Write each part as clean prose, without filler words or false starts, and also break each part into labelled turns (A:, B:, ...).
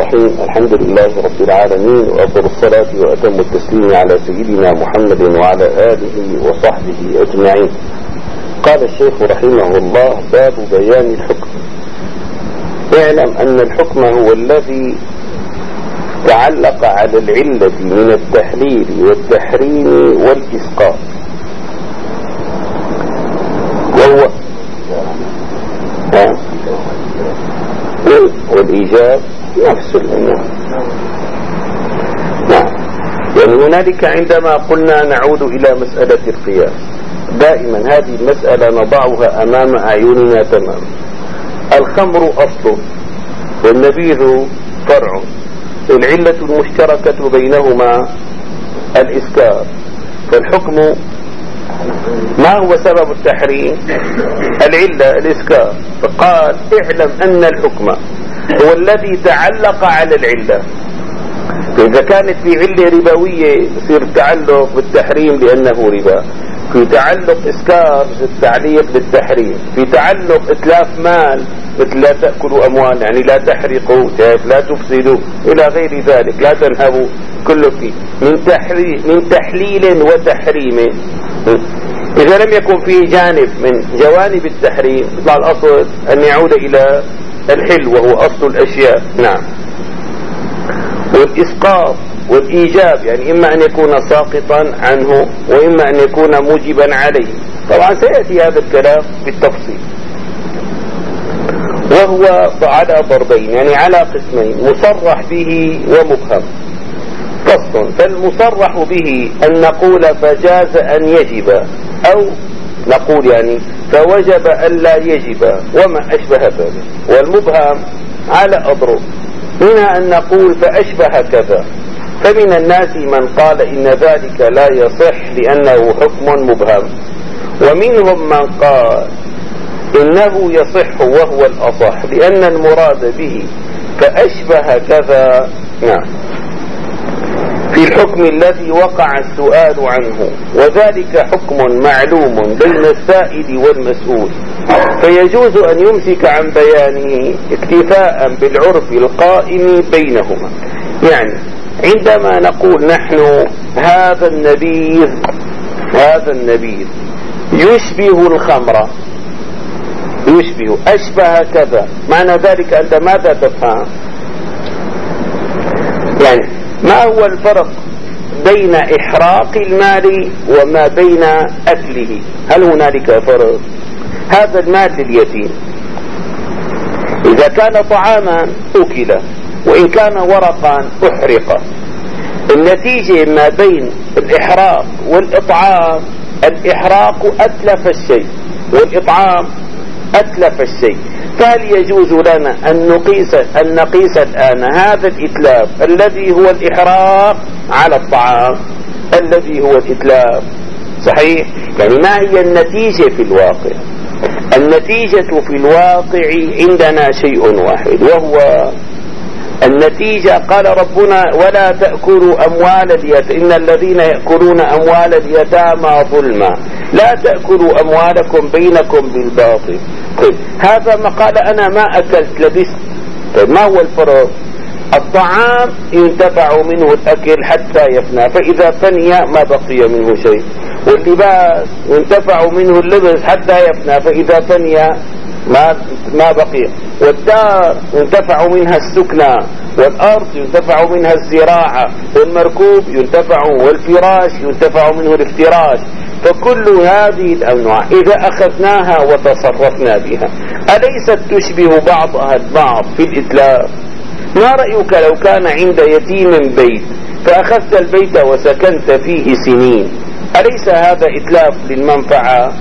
A: الرحيم. الحمد لله رب العالمين، وأفضل الصلاة وأتم التسليم على سيدنا محمد وعلى آله وصحبه أجمعين. قال الشيخ رحمه الله: باب بيان الحكم. اعلم أن الحكم هو الذي تعلق على العلة من التحليل والتحريم والإسقاط، وهو والإيجاب نفس الأمور. يعني هنالك عندما قلنا نعود إلى مسألة القياس، دائما هذه المسألة نضعها أمام أعيننا تماما. الخمر أصل والنبيذ فرع، العلة المشتركة بينهما الإسكار، فالحكم ما هو سبب التحريم؟ العلة الإسكار. فقال: اعلم أن الحكم هو الذي تعلق على العلة. فإذا كانت في علة ربوية يصير تعلق بالتحريم لأنه ربا، في تعلق إسكار التعليق بالتحريم، في تعلق إتلاف مال مثل لا تأكلوا أموال، يعني لا تحرقوا، لا تفسدوا إلى غير ذلك، لا تنهبوا، كله فيه من تحليل وتحريم. إذا لم يكن فيه جانب من جوانب التحريم يطلع الأصل أن يعود إلى الحل وهو أصل الأشياء. نعم. والإسقاط والإيجاب يعني إما أن يكون ساقطا عنه وإما أن يكون موجبا عليه. طبعا سيأتي هذا الكلام بالتفصيل. وهو على ضربين، يعني على قسمين: مصرح به ومبهم. فصل: فالمصرح به أن نقول فجاز أن يجب، أو نقول يعني فوجب أن لا يجب وما أشبه ذلك. والمبهم على أضرب، منها أن نقول فأشبه كذا. فمن الناس من قال إن ذلك لا يصح لأنه حكم مبهم، ومنهم من قال إنه يصح وهو الأصح لأن المراد به فأشبه كذا. نعم. في الحكم الذي وقع السؤال عنه، وذلك حكم معلوم بين السائل والمسؤول، فيجوز أن يمسك عن بيانه اكتفاء بالعرف القائم بينهما. يعني عندما نقول نحن هذا النبيذ يشبه الخمر، يشبه، أشبه كذا، معنى ذلك أنت ماذا تفهم؟ يعني ما هو الفرق بين إحراق المال وما بين أكله؟ هل هنالك فرق؟ هذا المال لليتيم، إذا كان طعاما أكل، وإن كان ورقا أحرق. النتيجة ما بين الإحراق والإطعام: الإحراق أتلف الشيء والإطعام أتلف الشيء. فهل يجوز لنا أن نقيس الآن هذا الإتلاف الذي هو الإحراق على الطعام الذي هو الإتلاف؟ صحيح؟ يعني ما هي النتيجة في الواقع؟ النتيجة في الواقع عندنا شيء واحد، وهو النتيجة قال ربنا: ولا تأكلوا أموال اليتامى، إن الذين يأكلون أموال اليتامى ظلما لا تأكلوا أموالكم بينكم بالباطل. طيب هذا ما قال أنا ما أكلت لبست. طيب ما هو الفرق؟ الطعام ينتفع منه الأكل حتى يفنى، فإذا فني ما بقي منه شيء. واللباس ينتفع منه اللبس حتى يفنى، فإذا فني ما بقي. والدار ينتفع منها السكنى، والأرض ينتفع منها الزراعة، والمركوب ينتفع، والفراش ينتفع منه الافتراش. فكل هذه الأنواع إذا أخذناها وتصرفنا بها أليست تشبه بعضها البعض في الإتلاف؟ ما رأيك لو كان عند يتيم بيت فأخذت البيت وسكنت فيه سنين، أليس هذا إتلاف للمنفعة؟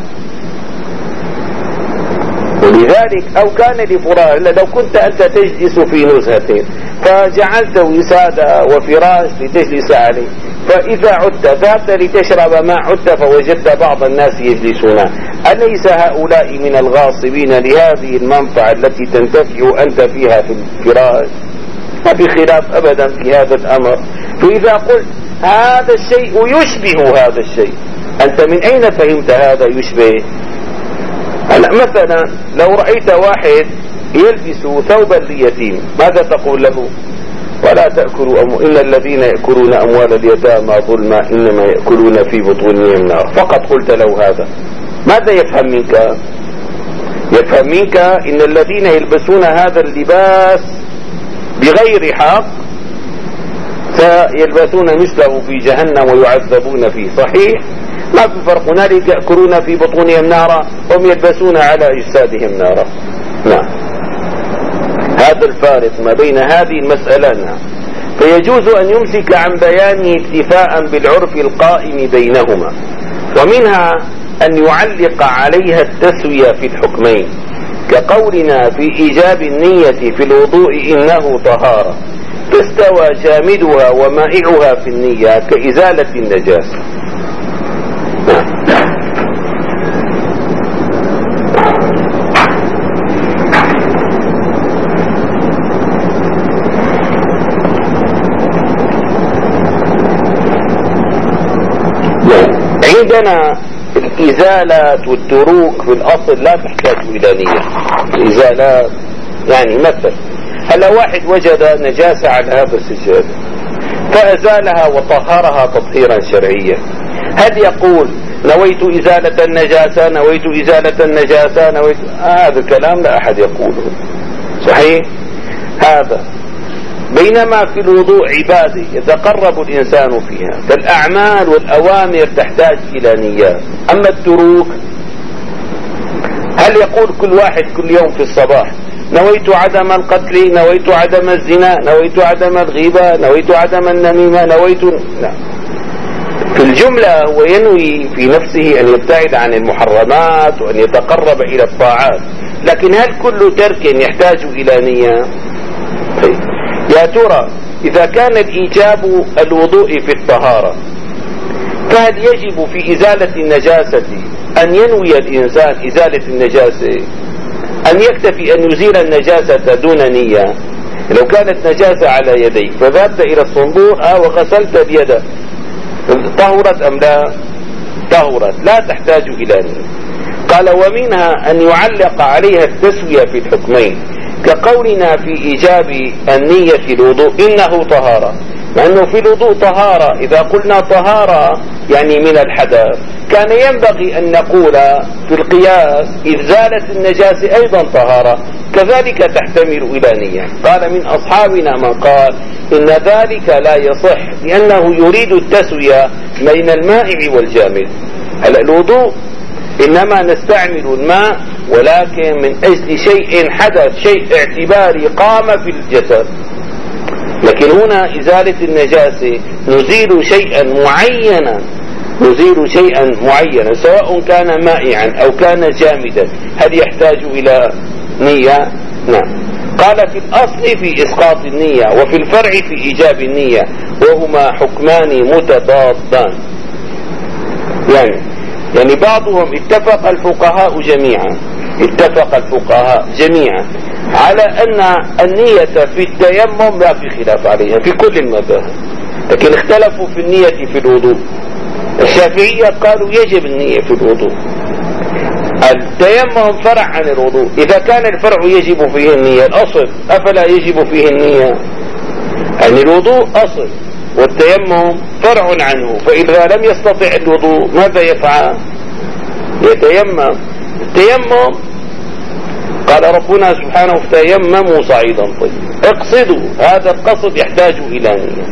A: ولذلك أو كان لفلان، لو كنت أنت تجلس في نزهة فجعلت وسادة وفراش لتجلس عليه، فإذا عدت ذهبت لتشرب ماء عدت فوجدت بعض الناس يجلسون، أليس هؤلاء من الغاصبين لهذه المنفعة التي تنتفع أنت فيها في الفراش؟ ما في خلاف أبدا في هذا الأمر. فإذا قلت هذا الشيء يشبه هذا الشيء، أنت من أين فهمت هذا يشبه؟ هلا مثلا لو رأيت واحد يلبس ثوبا ليتيم، ماذا تقول له؟ ولا تأكلوا إن الذين يأكلون أموال اليتامى ظلما إنما يأكلون في بطونهم النار. فقط قلت له هذا، ماذا يفهم منك؟ يفهم منك إن الذين يلبسون هذا اللباس بغير حق سيلبسون مثله في جهنم ويعذبون فيه. صحيح، ما في فرق هنالك، يأكلون في بطونهم نارا هم يلبسون على أجسادهم نارا. نعم، هذا الفارق ما بين هذه المسألة. نعم، فيجوز أن يمسك عن بيانه اكتفاء بالعرف القائم بينهما، ومنها أن يعلق عليها التسوية في الحكمين، كقولنا في إيجاب النية في الوضوء إنه طهارة، فاستوى جامدها ومائعها في النية كإزالة النجاسة. عندنا الإزالات والتروك في الأصل لا تحتاج إلى نية. الإزالات يعني مثل هلا واحد وجد نجاسة على هذا السجاد فأزالها وطهرها تطهيرا شرعيا، هل يقول نويت إزالة النجاسة، نويت إزالة النجاسة، نويت؟ هذا الكلام لا أحد يقوله. صحيح هذا. بينما في الوضوء عبادة يتقرب الإنسان فيها، فالأعمال والأوامر تحتاج إلى نيات. أما التروك هل يقول كل واحد كل يوم في الصباح نويت عدم القتل، نويت عدم الزنا، نويت عدم الغيبة، نويت عدم النميمة، نويت؟ لا، في الجملة هو ينوي في نفسه أن يبتعد عن المحرمات وأن يتقرب إلى الطاعات، لكن هل كل ترك يحتاج إلى نية؟ يا ترى إذا كان الإيجاب الوضوء في الطهارة، فهل يجب في إزالة النجاسة أن ينوي الإنسان إزالة النجاسة، أن يكتفي أن يزيل النجاسة دون نية؟ لو كانت نجاسة على يديك فذهبت إلى الصنبور وغسلت بيدك، طهرت أم لا؟ طهرت، لا تحتاج إلى نية. قال ومنها أن يعلق عليها التسوية في الحكمين، كقولنا في إيجاب النية الوضوء إنه طهارة، مع أنه في الوضوء طهارة. إذا قلنا طهارة يعني من الحدث، كان ينبغي أن نقول في القياس إزالة النجاسة أيضا طهارة، كذلك تحتمل إلى نية. قال من أصحابنا من قال إن ذلك لا يصح لأنه يريد التسوية بين المائع والجامد. الوضوء إنما نستعمل الماء ولكن من أجل شيء حدث، شيء اعتباري قام في الجسد، لكن هنا إزالة النجاسة نزيل شيئا معينا، نزيل شيئا معينا سواء كان مائعا أو كان جامدا. هل يحتاج إلى نية؟ نعم. قال في الأصل في إسقاط النية، وفي الفرع في إيجاب النية، وهما حكمان متضادان. يعني بعضهم اتفق الفقهاء جميعا على أن النية في التيمم لا في خلاف عليها في كل المذاهب، لكن اختلفوا في النية في الوضوء. الشافعية قالوا يجب النية في الوضوء. التيمم فرع عن الوضوء، إذا كان الفرع يجب فيه النية، الأصل أفلا يجب فيه النية؟ يعني الوضوء أصل والتيمم فرع عنه، فإذا لم يستطع الوضوء ماذا يفعل؟ يتيمم. التيمم قال ربنا سبحانه فتيمموا صعيدا طيبا، اقصدوا، هذا القصد يحتاج إلى نية.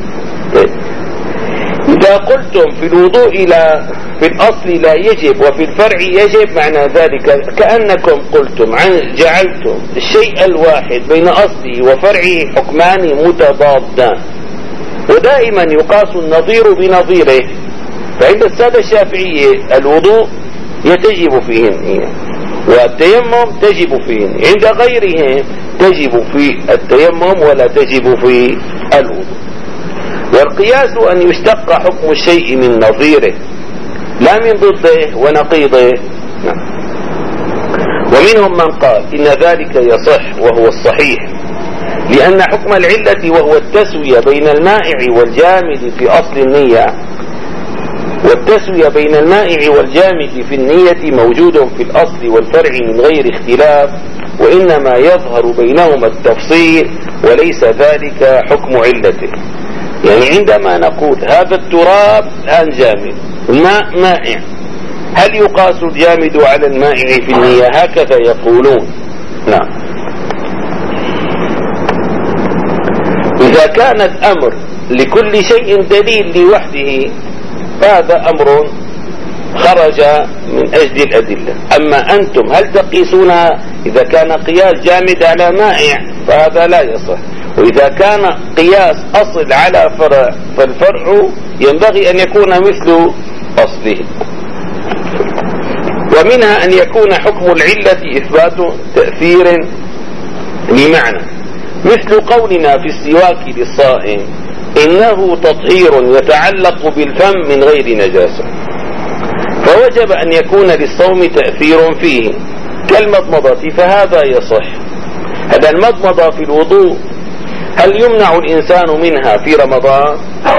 A: إذا قلتم في الوضوء في الأصل لا يجب وفي الفرع يجب، معنى ذلك كأنكم قلتم جعلتم الشيء الواحد بين أصله وفرعه حكمان متضادان، ودائما يقاس النظير بنظيره. فعند السادة الشافعية الوضوء يتجب فيه النية والتيمم تجب فيه، عند غيرهم تجب في التيمم ولا تجب في الوضوء. والقياس أن يشتق حكم الشيء من نظيره لا من ضده ونقيضه. ومنهم من قال إن ذلك يصح وهو الصحيح، لأن حكم العلة وهو التسوية بين المائع والجامد في أصل النية، والتسوية بين المائع والجامد في النية موجود في الأصل والفرع من غير اختلاف، وإنما يظهر بينهما التفصيل وليس ذلك حكم علته. يعني عندما نقول هذا التراب الآن جامد، الماء مائع، هل يقاس الجامد على المائع في المياه؟ هكذا يقولون. نعم. إذا كان الأمر لكل شيء دليل لوحده هذا أمر خرج من أجل الأدلة. أما أنتم هل تقيسون إذا كان قياس جامد على مائع فهذا لا يصح، وإذا كان قياس أصل على فرع فالفرع ينبغي أن يكون مثل أصله. ومنها أن يكون حكم العلة إثبات تأثير لمعنى، مثل قولنا في السواك للصائم إنه تطهير يتعلق بالفم من غير نجاسة، فوجب أن يكون للصوم تأثير فيه كالمضمضة، فهذا يصح. هذا المضمضة في الوضوء هل يمنع الإنسان منها في رمضان؟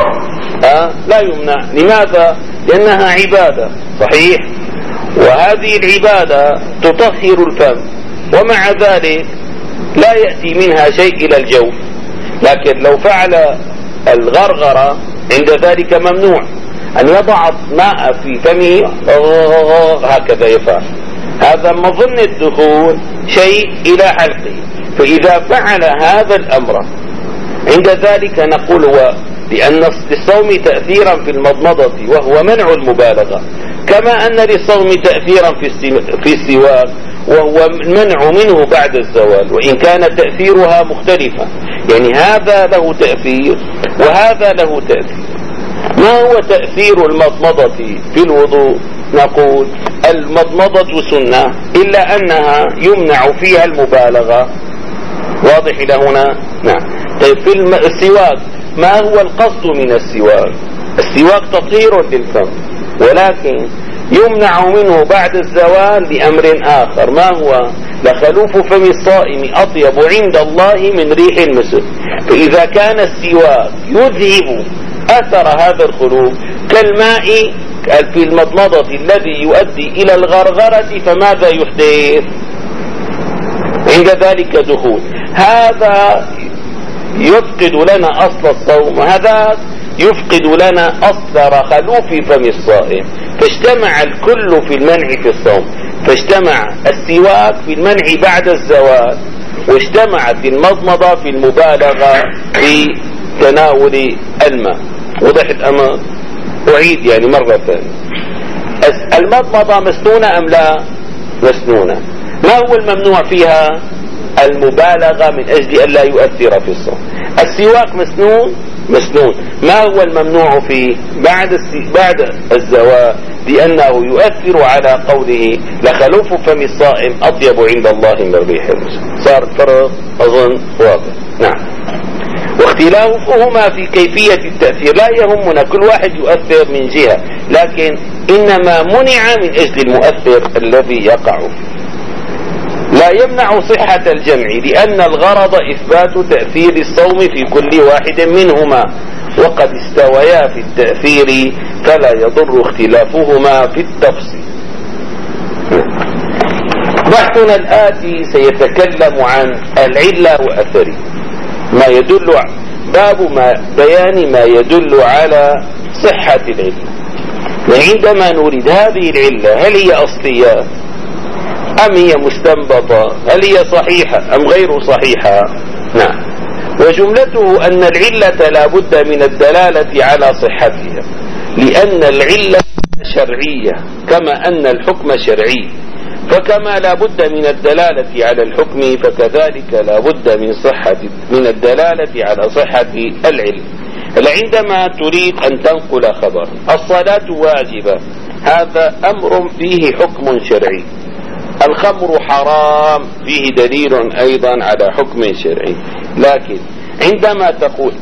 A: لا يمنع. لماذا؟ لأنها عبادة، صحيح، وهذه العبادة تطهر الفم، ومع ذلك لا يأتي منها شيء إلى الجوف. لكن لو فعل الغرغرة عند ذلك ممنوع أن يضع ماء في فمه هكذا يفعل، هذا مظن الدخول شيء إلى حلقه. فإذا فعل هذا الأمر عند ذلك نقول هو لأن للصوم تأثيرا في المضمضة وهو منع المبالغة، كما أن للصوم تأثيرا في السواك وهو المنع منه بعد الزوال، وإن كان تأثيرها مختلفا. يعني هذا له تأثير وهذا له تأثير. ما هو تأثير المضمضة في الوضوء؟ نقول المضمضة سنة إلا أنها يمنع فيها المبالغة. واضح إلى هنا؟ نعم. طيب في السواك ما هو القصد من السواك؟ السواك تطهير للفم، ولكن يمنع منه بعد الزوال لأمر آخر. ما هو؟ لخلوف فم الصائم أطيب عند الله من ريح المسك. فإذا كان السواك يذهب أثر هذا الخلوف كالماء في المضمضة الذي يؤدي إلى الغرغرة، فماذا يحدث عند ذلك؟ دخول. هذا يفقد لنا أصل الصوم، وهذا يفقد لنا أصل خلوف فم الصائم. فاجتمع الكل في المنع في الصوم، فاجتمع السواك في المنع بعد الزوال، واجتمعت المضمضة في المبالغة في تناول الماء. وضح الأمر؟ أعيد يعني مرة ثانية. المضمضة مسنونة أم لا؟ مسنونة. ما هو الممنوع فيها؟ المبالغة من أجل أن لا يؤثر في الصوم. السواك مسنون؟ مسنون. ما هو الممنوع فيه؟ بعد الزوال، لأنه يؤثر على قوله لخلوف فم الصائم أطيب عند الله من ريح المسك. صار الفرق أظن واضح. نعم. واختلافهما في كيفية التأثير لا يهمنا، كل واحد يؤثر من جهة، لكن إنما منع من أجل المؤثر الذي يقع فيه. لا يمنع صحة الجمع، لأن الغرض إثبات تأثير الصوم في كل واحد منهما، وقد استويا في التأثير فلا يضر اختلافهما في التفصيل. بحثنا الآتي سيتكلم عن العلة وأثره، ما يدل باب بيان ما يدل على صحة العلة. وعندما نريد هذه العلة هل هي أصلية أم هي مستنبطة؟ هل هي صحيحة أم غير صحيحة؟ نعم. وجملته أن العلة لا بد من الدلالة على صحتها، لأن العلة شرعية كما أن الحكم شرعي، فكما لا بد من الدلالة على الحكم فكذلك لا بد من الدلالة على صحة العلم. عندما تريد أن تنقل خبر الصلاة واجبة، هذا أمر فيه حكم شرعي. الخمر حرام، فيه دليل أيضا على حكم شرعي. لكن عندما تقول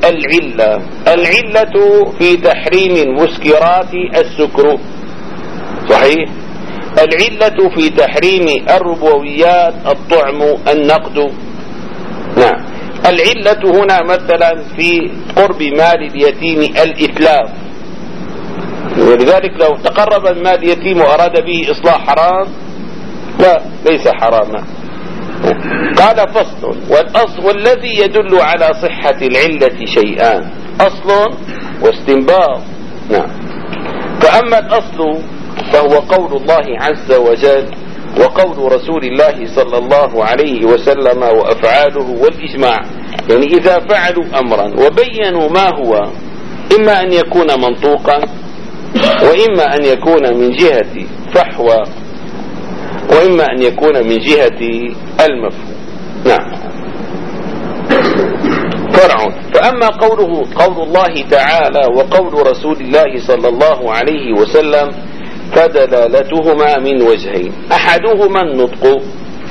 A: العلة في تحريم المسكرات السكر، صحيح؟ العلة في تحريم الربويات الطعم النقد. نعم. العلة هنا مثلا في قرب مال اليتيم الإتلاف، ولذلك لو تقرب المال اليتيم وأراد به إصلاح حرام؟ لا، ليس حراما. قال فصل. والأصل والذي يدل على صحة العلة شيئان: أصل واستنباط. نعم. فأما الأصل فهو قول الله عز وجل وقول رسول الله صلى الله عليه وسلم وأفعاله والإجماع. يعني إذا فعلوا أمرا وبينوا ما هو، إما أن يكون منطوقا، وإما أن يكون من جهة فحوى، وإما أن يكون من جهة المفهوم. نعم. فرع. فأما قول الله تعالى وقول رسول الله صلى الله عليه وسلم فدلالتهما من وجهين: أحدهما النطق.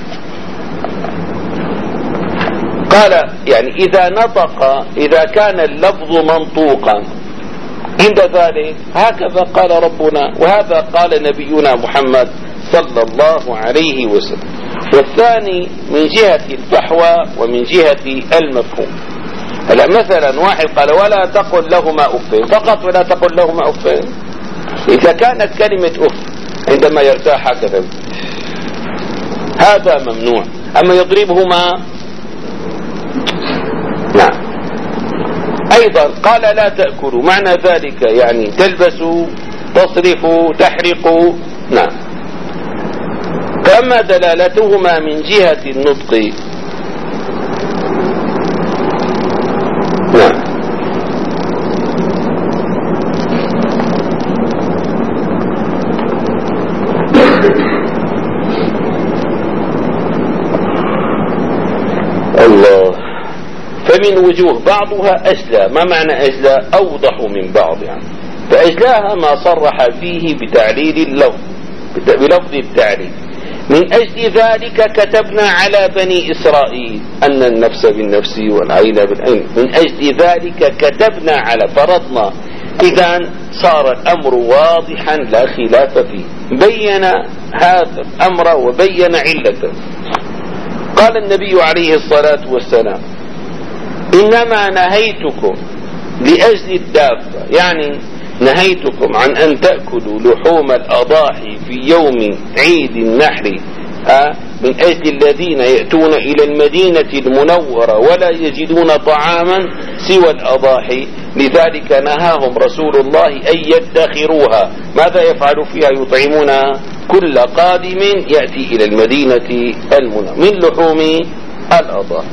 A: قال يعني إذا كان اللفظ منطوقا عند ذلك هكذا قال ربنا وهذا قال نبينا محمد صلى الله عليه وسلم. والثاني من جهة الفحوى ومن جهة المفهوم. هلا مثلا واحد قال ولا تقل لهما أف فقط، ولا تقل لهما أف. إذا كانت كلمة أف عندما يرتاح هكذا هذا ممنوع. أما يضربهما، نعم. أيضا قال لا تأكلوا، معنى ذلك يعني تلبسوا، تصرفوا، تحرقوا. نعم. فأما دلالتهما من جهة النطق، نعم، الله، فمن وجوه بعضها أجلى. ما معنى أجلى؟ أوضح من بعض يعني. فأجلاها ما صرح فيه بتعليل اللفظ، بلفظ التعليل: من أجل ذلك كتبنا على بني إسرائيل أن النفس بالنفس والعين بالعين. من أجل ذلك كتبنا على، فرضنا. إذن صار الأمر واضحا لا خلاف فيه، بين هذا الأمر وبين علته. قال النبي عليه الصلاة والسلام: إنما نهيتكم لأجل الدابة، يعني نهيتكم عن أن تأكلوا لحوم الأضاحي في يوم عيد النحر من أجل الذين يأتون إلى المدينة المنورة ولا يجدون طعاما سوى الأضاحي، لذلك نهاهم رسول الله أن يدخروها. ماذا يفعل فيها؟ يطعمون كل قادم يأتي إلى المدينة المنورة من لحوم الأضاحي.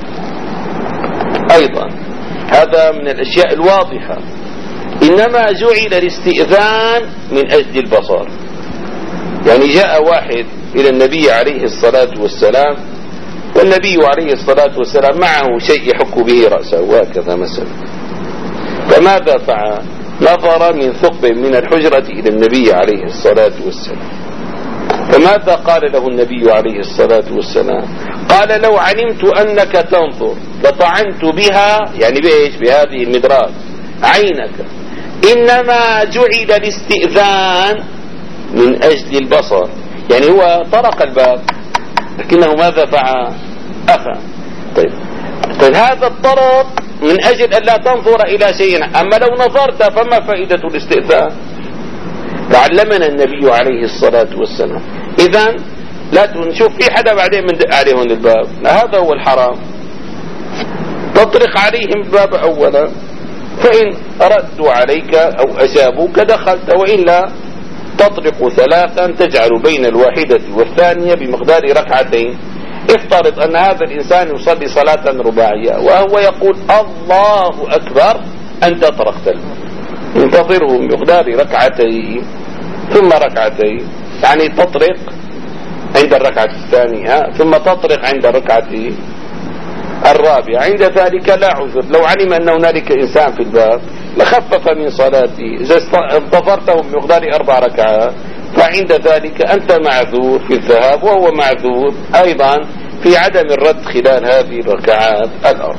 A: أيضا هذا من الأشياء الواضحة. إنما جعل الاستئذان من أجل البصر. يعني جاء واحد إلى النبي عليه الصلاة والسلام، والنبي عليه الصلاة والسلام معه شيء يحك به رأسه وهكذا مثلا، فماذا فعل؟ نظر من ثقب من الحجرة إلى النبي عليه الصلاة والسلام، فماذا قال له النبي عليه الصلاة والسلام؟ قال: لو علمت أنك تنظر لطعنت بها، يعني بإيش؟ بهذه المدراس عينك. إنما جعل الاستئذان من أجل البصر. يعني هو طرق الباب لكنه ماذا فعل؟ أخذ. طيب هذا الطرق من أجل أن لا تنظر إلى شيء، أما لو نظرت فما فائدة الاستئذان؟ تعلمنا النبي عليه الصلاة والسلام. إذن لا تشوف في حدا بعدين من دق عليهم الباب، هذا هو الحرام. تطرق عليهم الباب أولا، فإن ردوا عليك أو أجابوك دخلت، وإلا تطرق ثلاثا تجعل بين الواحدة والثانية بمقدار ركعتين. افترض أن هذا الإنسان يصلي صلاة رباعية وهو يقول الله أكبر، أنت طرقت الباب، انتظره بمقدار ركعتين ثم ركعتين، يعني تطرق عند الركعة الثانية ثم تطرق عند الركعة الرابعة. عند ذلك لا عذر. لو علم أن هنالك إنسان في الباب لخفف من صلاته. إذا انتظرته بمقدار 4 ركعات فعند ذلك أنت معذور في الذهاب، وهو معذور أيضا في عدم الرد خلال هذه الركعات الأربع.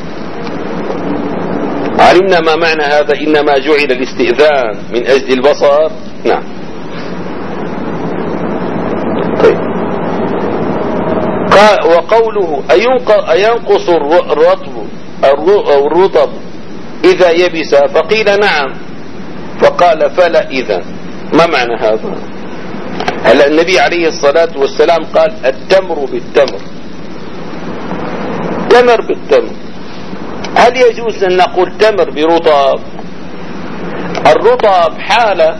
A: علمنا ما معنى هذا. إنما جعل الاستئذان من أجل البصر. نعم. وقوله أينقص الرطب إذا يبس؟ فقيل نعم، فقال فلا إذا. ما معنى هذا؟ هل النبي عليه الصلاة والسلام قال التمر بالتمر تمر بالتمر. هل يجوز أن نقول تمر برطب؟ الرطب حالة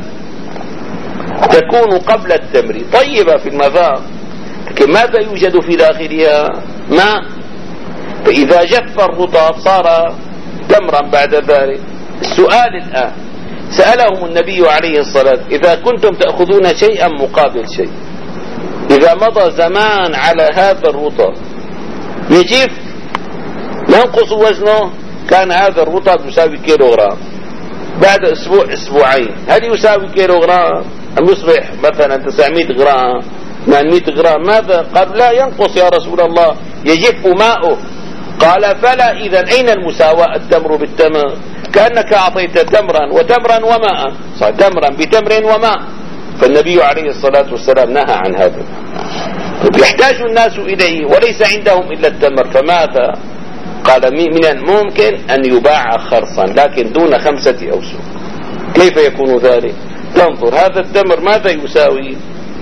A: تكون قبل التمر طيبة في المذاق، لكن ماذا يوجد في داخلها؟ ماء. فإذا جف الرطب صار تمرا بعد ذلك. السؤال الآن سألهم النبي عليه الصلاة: إذا كنتم تأخذون شيئا مقابل شيء، إذا مضى زمان على هذا الرطب يجف ينقص وزنه، كان هذا الرطب يساوي كيلوغرام، بعد أسبوع أسبوعين هل يساوي كيلوغرام أم يصبح مثلا 900 غرام 800 غرام؟ ماذا؟ قال لا، ينقص يا رسول الله، يجف ماؤه. قال فلا، إذا أين المساواة؟ التمر بالتمر، كأنك أعطيت تمرا وتمرا وماء، صار تمرا بتمر وماء. فالنبي عليه الصلاة والسلام نهى عن هذا. يحتاج الناس إليه وليس عندهم إلا التمر، فماذا؟ قال من الممكن أن يباع خرصا لكن دون 5 أوسق. كيف يكون ذلك؟ تنظر هذا التمر ماذا يساوي؟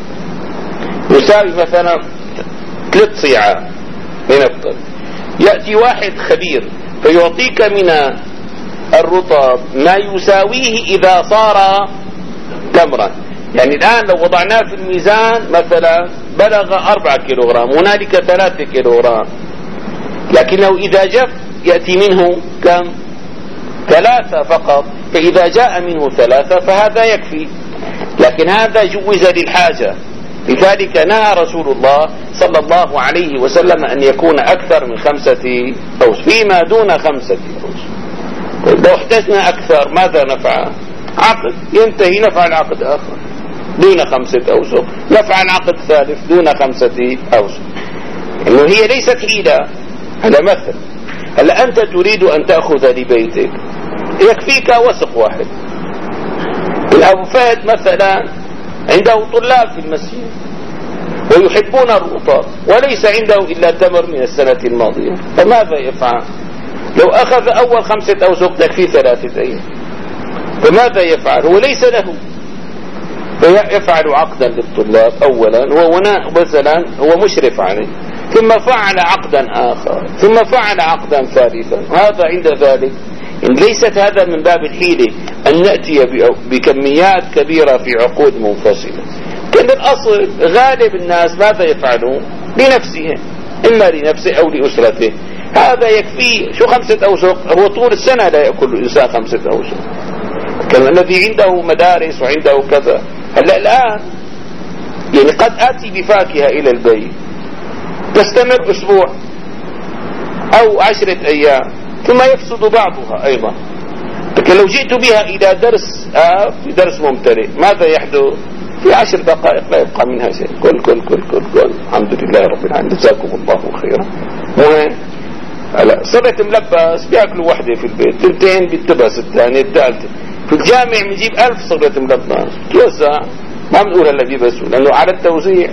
A: يساوي مثلا 3 صيعان لنفترض. يأتي واحد خبير فيعطيك من الرطب ما يساويه إذا صار تمرا. يعني الآن لو وضعناه في الميزان مثلا بلغ 4 كيلوغرام، هنالك 3 كيلوغرام، لكنه إذا جف يأتي منه كم؟ 3 فقط. فإذا جاء منه 3 فهذا يكفي، لكن هذا جوز للحاجة. لذلك نهى رسول الله صلى الله عليه وسلم أن يكون أكثر من 5 أوسق، فيما دون 5 أوسق. لو احتجنا أكثر ماذا نفعل؟ عقد ينتهي، نفعل عقد آخر دون 5 أوسق، نفعل عقد ثالث دون 5 أوسق. إنه هي ليست حيلة. هذا مثل. هلا أنت تريد أن تأخذ لبيتك، يكفيك وسق واحد. الأبو فهد مثلا عنده طلاب في المسجد ويحبون الرطب وليس عنده إلا تمر من السنة الماضية، فماذا يفعل؟ لو أخذ أول 5 أوسق تكفي 3 أيام، فماذا يفعل؟ هو ليس له، فيفعل عقدا للطلاب أولا، وهنا مثلا هو مشرف عليه، ثم فعل عقدا آخر، ثم فعل عقدا ثالثا. وهذا عند ذلك إن ليست هذا من باب الحيلة أن نأتي بكميات كبيرة في عقود منفصلة. كان الأصل غالب الناس ماذا يفعلون؟ لنفسه، إما لنفسه أو لأسرته. هذا يكفي. شو 5 أوسق؟ هو طول السنة لا يأكل الإنسان 5 أوسق. كان الذي عنده مدارس وعنده كذا. هلا الآن يعني قد آتي بفاكهة إلى البيت تستمر أسبوع أو 10 أيام ثم يفسد بعضها أيضا. لكن لو جئت بها إلى درس في درس ممتلئ ماذا يحدث؟ في 10 دقائق لا يبقى منها شيء. كل كل كل كل كل الحمد لله رب العالمين، جزاكم الله خيرا. مهم. هلا صرت ملبس بياكلوا وحده في البيت، 2 بيتبس الثانية الثالثة. في الجامع بنجيب 1000 صرت ملبس توزع، ما بنقول هلا بيبسوا لأنه على التوزيع.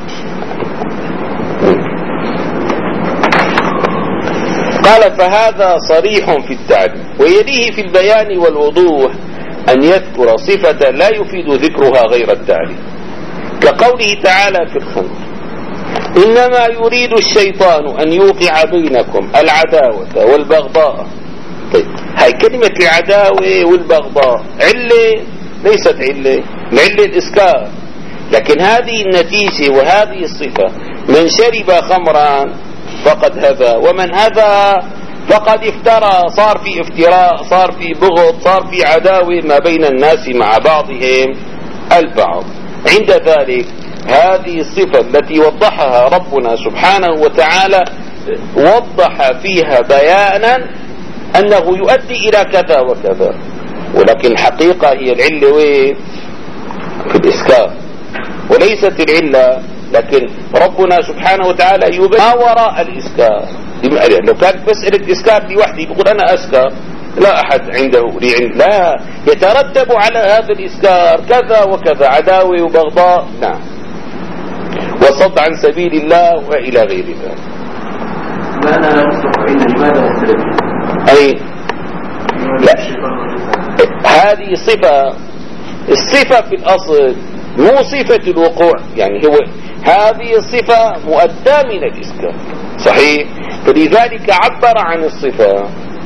A: قال فهذا صريح في التعليم، ويليه في البيان والوضوح أن يذكر صفة لا يفيد ذكرها غير التعليم، كقوله تعالى في الخمر: إنما يريد الشيطان أن يوقع بينكم العداوة والبغضاء. طيب هاي كلمة العداوة والبغضاء علة؟ ليست علة، العلة الإسكار، لكن هذه النتيجة وهذه الصفة. من شرب خمرا فقد هذا، ومن هذا فقد افترى، صار في افتراء، صار في بغض، صار في عداوة ما بين الناس مع بعضهم البعض. عند ذلك هذه الصفة التي وضحها ربنا سبحانه وتعالى وضح فيها بيانا أنه يؤدي إلى كذا وكذا، ولكن الحقيقة هي العلة في الإسكار وليست العلة. لكن ربنا سبحانه وتعالى يبين ما وراء الإسكار. لو كانت مسألة إسكار لوحدي بقول أنا أسكر، لا أحد عنده لا، يترتب على هذا الإسكار كذا وكذا، عداوة وبغضاء، نعم، وصد عن سبيل الله وإلى غير ذلك.
B: لا نصدق إن لماذا يختلف؟
A: أي لا، هذه صفة، الصفة في الأصل مو صفة الوقوع، يعني هو هذه الصفة مؤداة من الإسكار صحيح، فلذلك عبر عن الصفة.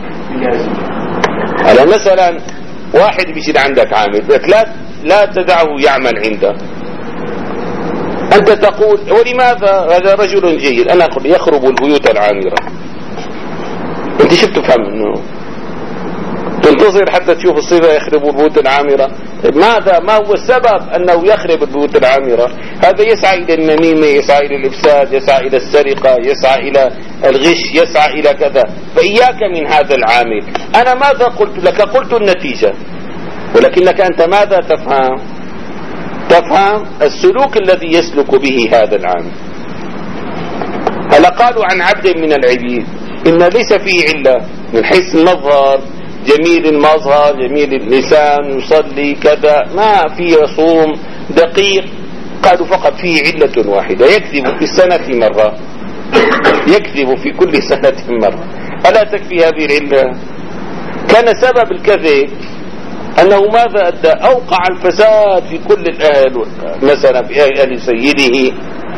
A: على مثلا واحد بيجي عندك عامل لا تدعه يعمل عندك، أنت تقول ولماذا هذا رجل جيد، أنا أقول يخرب البيوت العامرة. أنت شو بتفهم منه؟ تنتظر حتى تشوف الصفة يخرب البيوت العامرة؟ ماذا ما هو السبب أنه يخرب البيوت العامرة؟ هذا يسعى إلى النميمة، يسعى إلى الإفساد، يسعى إلى السرقة، يسعى إلى الغش، يسعى إلى كذا. فإياك من هذا العامل. أنا ماذا قلت لك؟ قلت النتيجة، ولكنك أنت ماذا تفهم؟ تفهم السلوك الذي يسلك به هذا العامل. هلا قالوا عن عبد من العبيد إن ليس فيه علة من حيث المظهر، جميل المظهر، جميل اللسان، يصلي كذا، ما فيه يصوم دقيق. قالوا فقط فيه علة واحدة، يكذب في السنة مرة، يكذب في كل سنة مرة. ألا تكفي هذه العلة؟ كان سبب الكذب أنه ماذا أدى؟ أوقع الفساد في كل الأهل، مثلا في أهل سيده.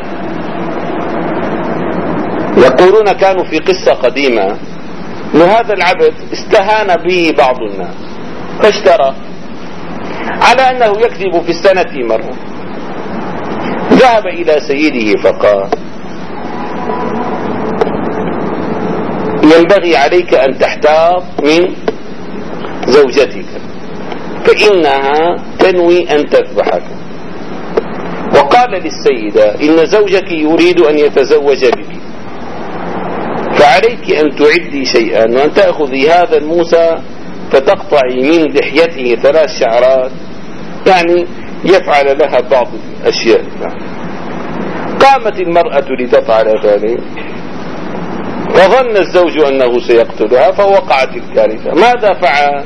A: يقولون كانوا في قصة قديمة أن هذا العبد استهان به بعض الناس فاشترى على أنه يكذب في السنة مرة. ذهب إلى سيده فقال ينبغي عليك أن تحتاط من زوجتك فإنها تنوي أن تذبحك. وقال للسيدة إن زوجك يريد أن يتزوج بك، فعليك أن تعدي شيئا وأن تأخذي هذا الموسى فتقطعي من لحيته 3 شعرات، يعني يفعل لها بعض الأشياء. قامت المرأة لتفعل ذلك، فظن الزوج أنه سيقتلها فوقعت الكارثة. ماذا فعل؟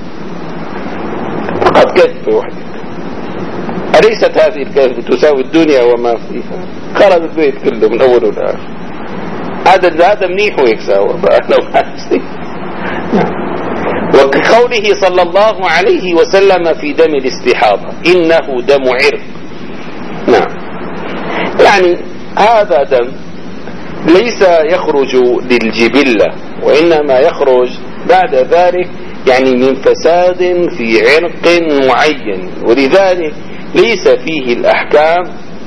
A: قد كذب وحدك. أليست هذه الكذبة تساوي الدنيا وما فيها؟ خرب البيت كله من أول والآخر. هذا منيح ويكساوى وكقوله صلى الله عليه وسلم في دم الاستحاضة إنه دم عرق. نعم، يعني هذا دم ليس يخرج للجبلة، وإنما يخرج بعد ذلك يعني من فساد في عرق معين، ولذلك ليس فيه الأحكام.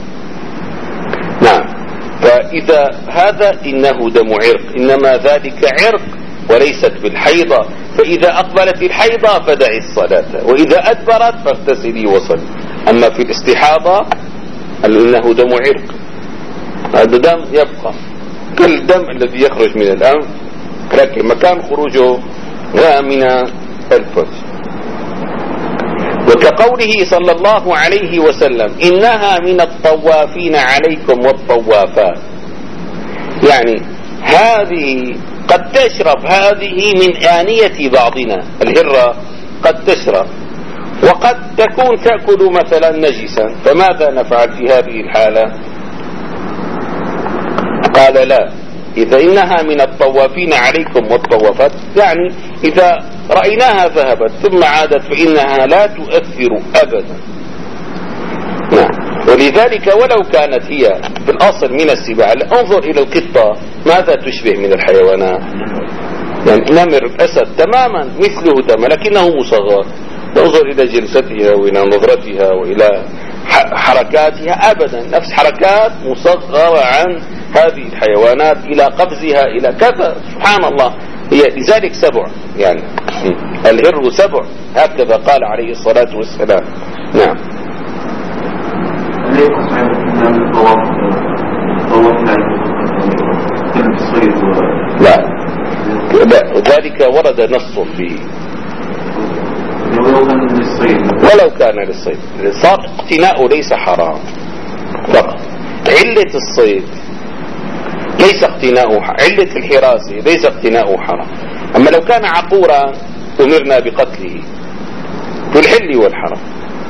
A: نعم، فإذا هذا إنه دم عرق، إنما ذلك عرق وليست بالحيضة، فإذا أقبلت الحيضة فدعي الصلاة، وإذا أدبرت فاغتسلي وصلي. أما في الاستحاضة إنه دم عرق، هذا دم يبقى كالدم الذي يخرج من الأنف، لكن مكان خروجه من الفرج. وكقوله صلى الله عليه وسلم إنها من الطوافين عليكم والطوافات، يعني هذه قد تشرب هذه من آنية بعضنا، الهرة قد تشرب وقد تكون تأكل مثلا نجسا، فماذا نفعل في هذه الحالة؟ قال لا، إذا إنها من الطوافين عليكم والطوافات، يعني إذا رأيناها ذهبت ثم عادت فإنها لا تؤثر أبدا. نعم، ولذلك ولو كانت هي في الأصل من السباع، انظر إلى القطة ماذا تشبه من الحيوانات، يعني نمر الأسد تماما مثله تماما لكنه مصغر. انظر إلى جلستها وإلى نظرتها وإلى حركاتها، أبدا نفس حركات مصغرة عن هذه الحيوانات، إلى قفزها إلى كذا. سبحان الله، هي لذلك سبع، يعني الهر سبع، هكذا قال عليه الصلاة والسلام. نعم. لا ذلك ورد نص فيه، ولو كان للصيد صار اقتناؤه ليس حرام فقط. علة الصيد ليس اقتناؤه، علة الحراسة ليس اقتناؤه حرام. أما لو كان عقورا أمرنا بقتله في الحل والحرام.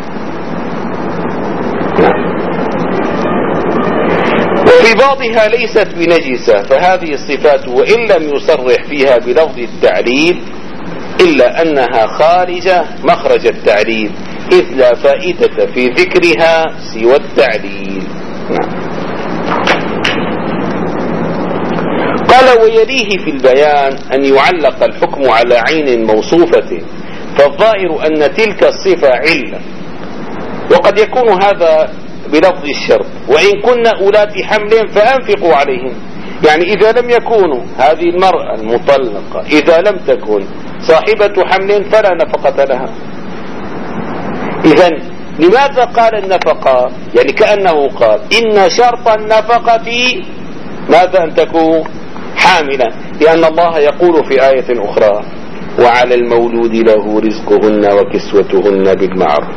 A: وفي بعضها ليست بنجسة، فهذه الصفات وإن لم يصرح فيها بلفظ التعليل إلا أنها خارجة مخرج التعليل، إذ لا فائدة في ذكرها سوى التعليل. قال ويليه في البيان أن يعلق الحكم على عين موصوفة، فالظاهر أن تلك الصفة علة، وقد يكون هذا بلفظ الشرط، وإن كنا أولات حمل فأنفقوا عليهم. يعني إذا لم يكونوا هذه المرأة المطلقة إذا لم تكن صاحبة حمل فلا نفقة لها. إذن لماذا قال النفقة؟ يعني كأنه قال إن شرط النفقة ماذا أن تكون حاملا، لأن الله يقول في آية أخرى وعلى المولود له رزقهن وكسوتهن بالمعروف.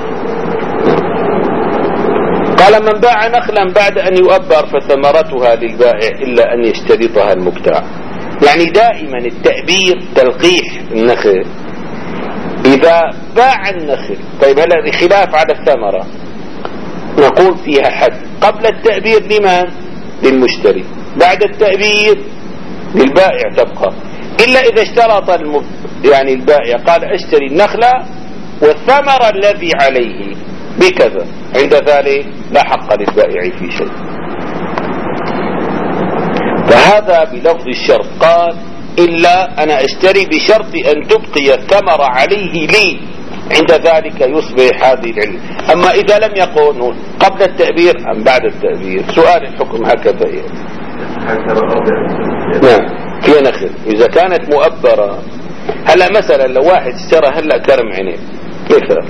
A: قال من باع نخلا بعد أن يؤبر فثمرتها للبائع إلا أن يشترطها المبتاع. يعني دائما التأبير تلقيح النخل. إذا باع النخل، طيب هل خلاف على الثمرة، نقول فيها حد. قبل التأبير لمن؟ للمشتري، بعد التأبير للبائع تبقى، إلا إذا اشترط يعني البائع قال اشتري النخلة والثمر الذي عليه بكذا، عند ذلك لا حق للبائع في شيء. فهذا بلفظ الشرط، قال إلا أنا اشتري بشرط أن تبقي الثمر عليه لي، عند ذلك يصبح هذه العلة. أما إذا لم يقول قبل التأبير أم بعد التأبير، سؤال الحكم هكذا يعني. نعم في نخل إذا كانت مؤبرة. هلا مثلا لو واحد اشترى هلا كرم عنب مثلا،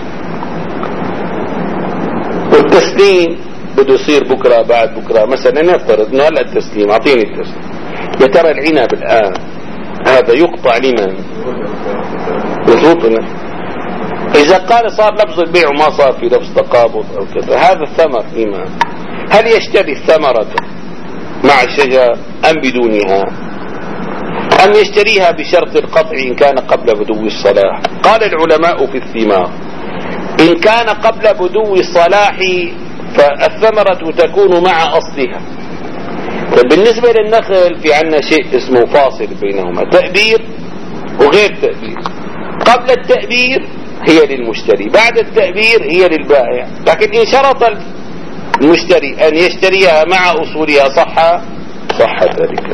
A: والتسليم بده يصير بكرة بعد بكرة مثلا، نفترض انه هلا التسليم، اعطيني التسليم، يا ترى العنب الآن هذا يقطع لمن؟ مضبوط. إذا قال صار لفظ البيع وما صار في لفظ تقابض أو كذا، هذا الثمر لمن؟ هل يشتري الثمرة مع الشجر أم بدونها، أم يشتريها بشرط القطع إن كان قبل بدو الصلاح؟ قال العلماء في الثمار إن كان قبل بدو الصلاح فالثمرة تكون مع أصلها. فبالنسبة للنخل في عنا شيء اسمه فاصل بينهما، تأبير وغير تأبير. قبل التأبير هي للمشتري، بعد التأبير هي للبائع. لكن إن شرط المشتري أن يشتريها مع أصولها صح ذلك.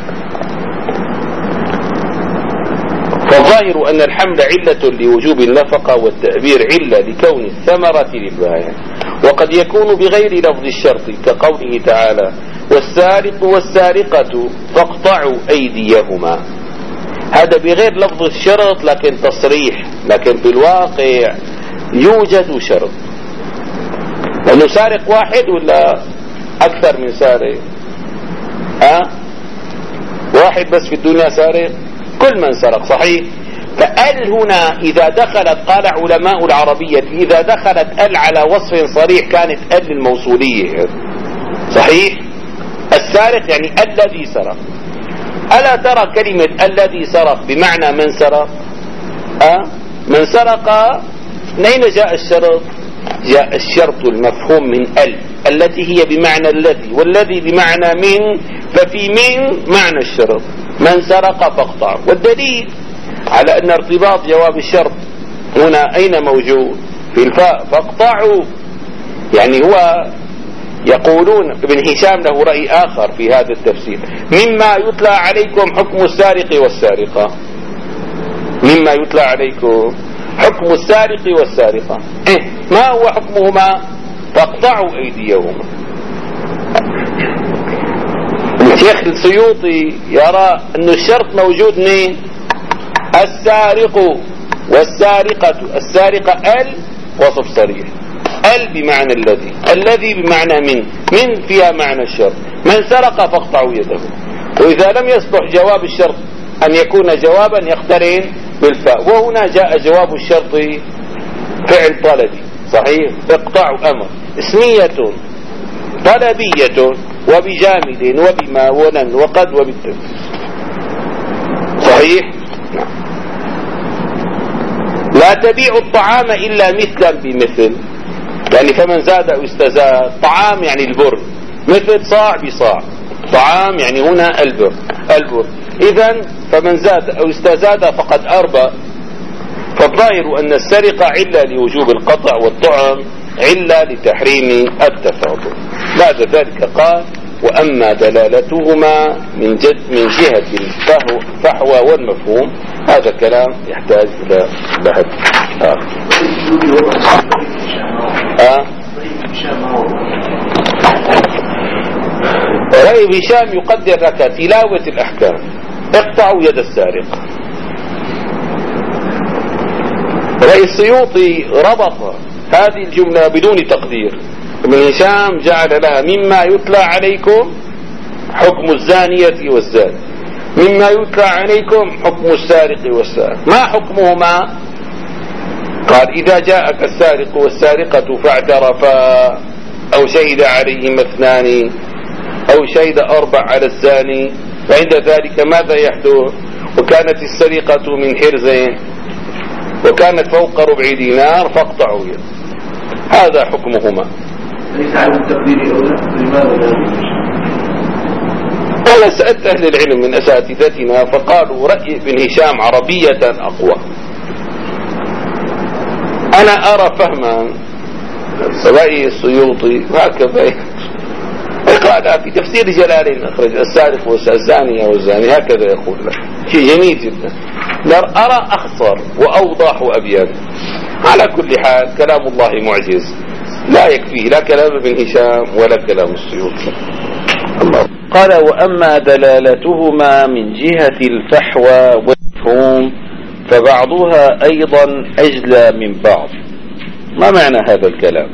A: فالظاهر أن الحمل علة لوجوب النفقة، والتأبير علة لكون الثمرة للبائع، وقد يكون بغير لفظ الشرط كقوله تعالى والسارق والسارقة فاقطعوا أيديهما. هذا بغير لفظ الشرط لكن تصريح، لكن في الواقع يوجد شرط. لأنه سارق واحد ولا أكثر من سارق؟ واحد بس في الدنيا سارق؟ كل من سرق، صحيح. فأل هنا إذا دخلت، قال علماء العربية إذا دخلت أل على وصف صريح كانت أل الموصولية، صحيح. السارق يعني الذي سرق. ألا ترى كلمة الذي سرق بمعنى من سرق؟ من سرق. من أين جاء الشرط؟ جاء الشرط المفهوم من التي هي بمعنى الذي، والذي بمعنى من، ففي من معنى الشرط. من سرق فاقطع. والدليل على أن ارتباط جواب الشرط هنا أين موجود؟ في الفاء، فاقطعوا. يعني هو يقولون ابن هشام له رأي آخر في هذا التفسير، مما يتلى عليكم حكم السارق والسارقة. مما يتلى عليكم حكم السارق والسارقة، ما هو حكمهما؟ فاقطعوا أيديهما. الشيخ السيوطي يرى أن الشرط موجود من السارق والسارقة. السارقة وصف صريح، بمعنى الذي بمعنى من فيها معنى الشرط. من سرق فاقطعوا يده. وإذا لم يصلح جواب الشرط أن يكون جوابا يقترن بالفاء، وهنا جاء جواب الشرط فعل طلبي، صحيح. اقطعوا أمر اسمية طلبية وبجامد وبما ولن وقد وبالتفسير، صحيح. لا تبيع الطعام إلا مثلا بمثل. يعني فمن زاد أو استزاد، طعام يعني البر، مثل صاع بصاع. طعام يعني هنا البر. إذن فمن زاد أو استزاد فقد أربى. فالظاهر أن السرقة علة لوجوب القطع، والطعم علة لتحريم التفاضل. بعد ذلك قال وأما دلالتهما من جهة الفحوى والمفهوم هذا كلام يحتاج إلى بحث آخر. رأي هشام يقدر لك تلاوة الأحكام اقطعوا يد السارق. رأي السيوطي ربط هذه الجملة بدون تقدير. ابن هشام جعل لها مما يتلى عليكم حكم الزانية والزاني، مما يتلى عليكم حكم السارق والسارق. ما حكمهما؟ قال إذا جاءك السارق والسارقة فاعترفا أو شهد عليهما اثنان أو شهد 4 على الزاني فعند ذلك ماذا يحدث؟ وكانت السرقة من حرز وكانت فوق 4 دينار فاقطعوا يد. هذا حكمهما.
B: ليس على التقدير أولى لماذا؟
A: أنا سألت أهل العلم من أساتذتنا فقالوا رأي ابن هشام عربية أقوى. أنا أرى فهما رأي السيوطي وهكذا قال في تفسير جلالين أخرج السارق والزانية والزاني هكذا يقول له شيء جميل جدا. أرى أخصر وأوضح وأبين. على كل حال كلام الله معجز لا يكفيه لا كلام ابن هشام ولا كلام السيوطي. الله قال وأما دلالتهما من جهة الفحوى والمفهوم فبعضها أيضا أجلى من بعض. ما معنى هذا الكلام؟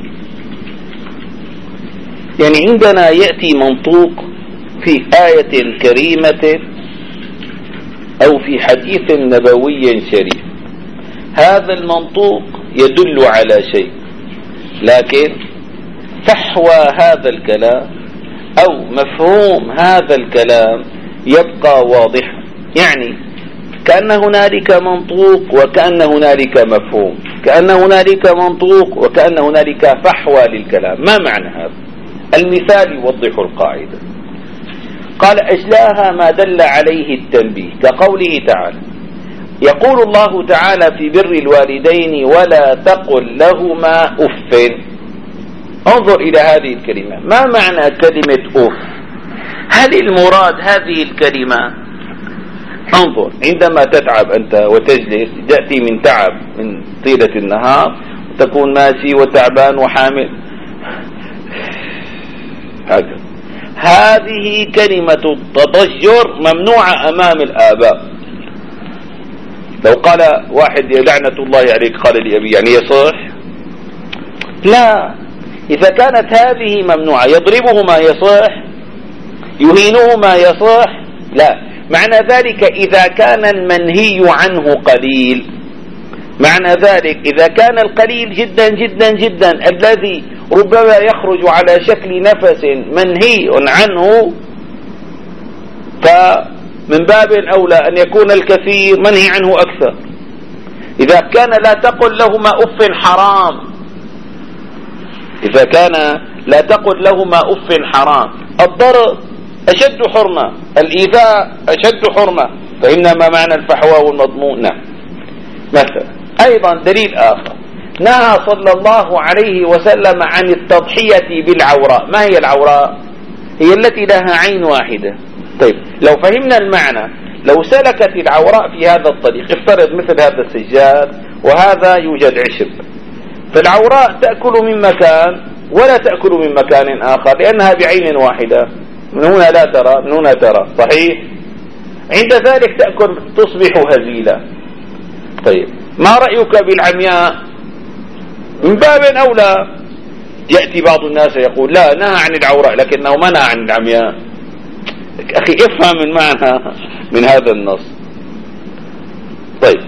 A: يعني عندنا يأتي منطوق في آية كريمة أو في حديث نبوي شريف، هذا المنطوق يدل على شيء، لكن فحوى هذا الكلام أو مفهوم هذا الكلام يبقى واضحا. يعني كأن هنالك منطوق وكأن هنالك مفهوم، كأن هنالك منطوق وكأن هنالك فحوى للكلام. ما معنى هذا؟ المثال يوضح القاعدة. قال أجلاها ما دل عليه التنبيه كقوله تعالى يقول الله تعالى في بر الوالدين ولا تقل لهما أف. انظر إلى هذه الكلمة، ما معنى كلمة أف؟ هل المراد هذه الكلمة؟ انظر عندما تتعب أنت وتجلس تأتي من تعب من طيلة النهار وتكون ماشي وتعبان وحامل هكذا، هذه كلمة التضجر ممنوعة أمام الآباء. لو قال واحد لعنة الله عليك قال لي أبي يعني يصح؟ لا، إذا كانت هذه ممنوعة يضربه ما يصح، يهينه ما يصح؟ لا. معنى ذلك إذا كان المنهي عنه قليل، معنى ذلك إذا كان القليل جدا جدا جدا الذي ربما يخرج على شكل نفس منهي عنه، فمن باب أولى أن يكون الكثير منهي عنه أكثر. إذا كان لا تقل لهما أف حرام، إذا كان لا تقل لهما أف حرام، الضرب أشد حرمة، الإيذاء أشد حرمة، فإنما معنى الفحوى والمضمون. مثلا أيضا دليل آخر، نهى صلى الله عليه وسلم عن التضحية بالعوراء. ما هي العوراء؟ هي التي لها عين واحدة. طيب لو فهمنا المعنى، لو سلكت العوراء في هذا الطريق، افترض مثل هذا السجاد وهذا يوجد عشب، فالعوراء تأكل من مكان ولا تأكل من مكان آخر لأنها بعين واحدة، من هنا لا ترى من هنا ترى، صحيح؟ عند ذلك تأكل تصبح هزيلة. طيب ما رأيك بالعمياء؟ من باب أولى يأتي بعض الناس يقول لا نهى عن العوراء لكنه منع عن العمياء. أخي افهم المعنى من هذا النص. طيب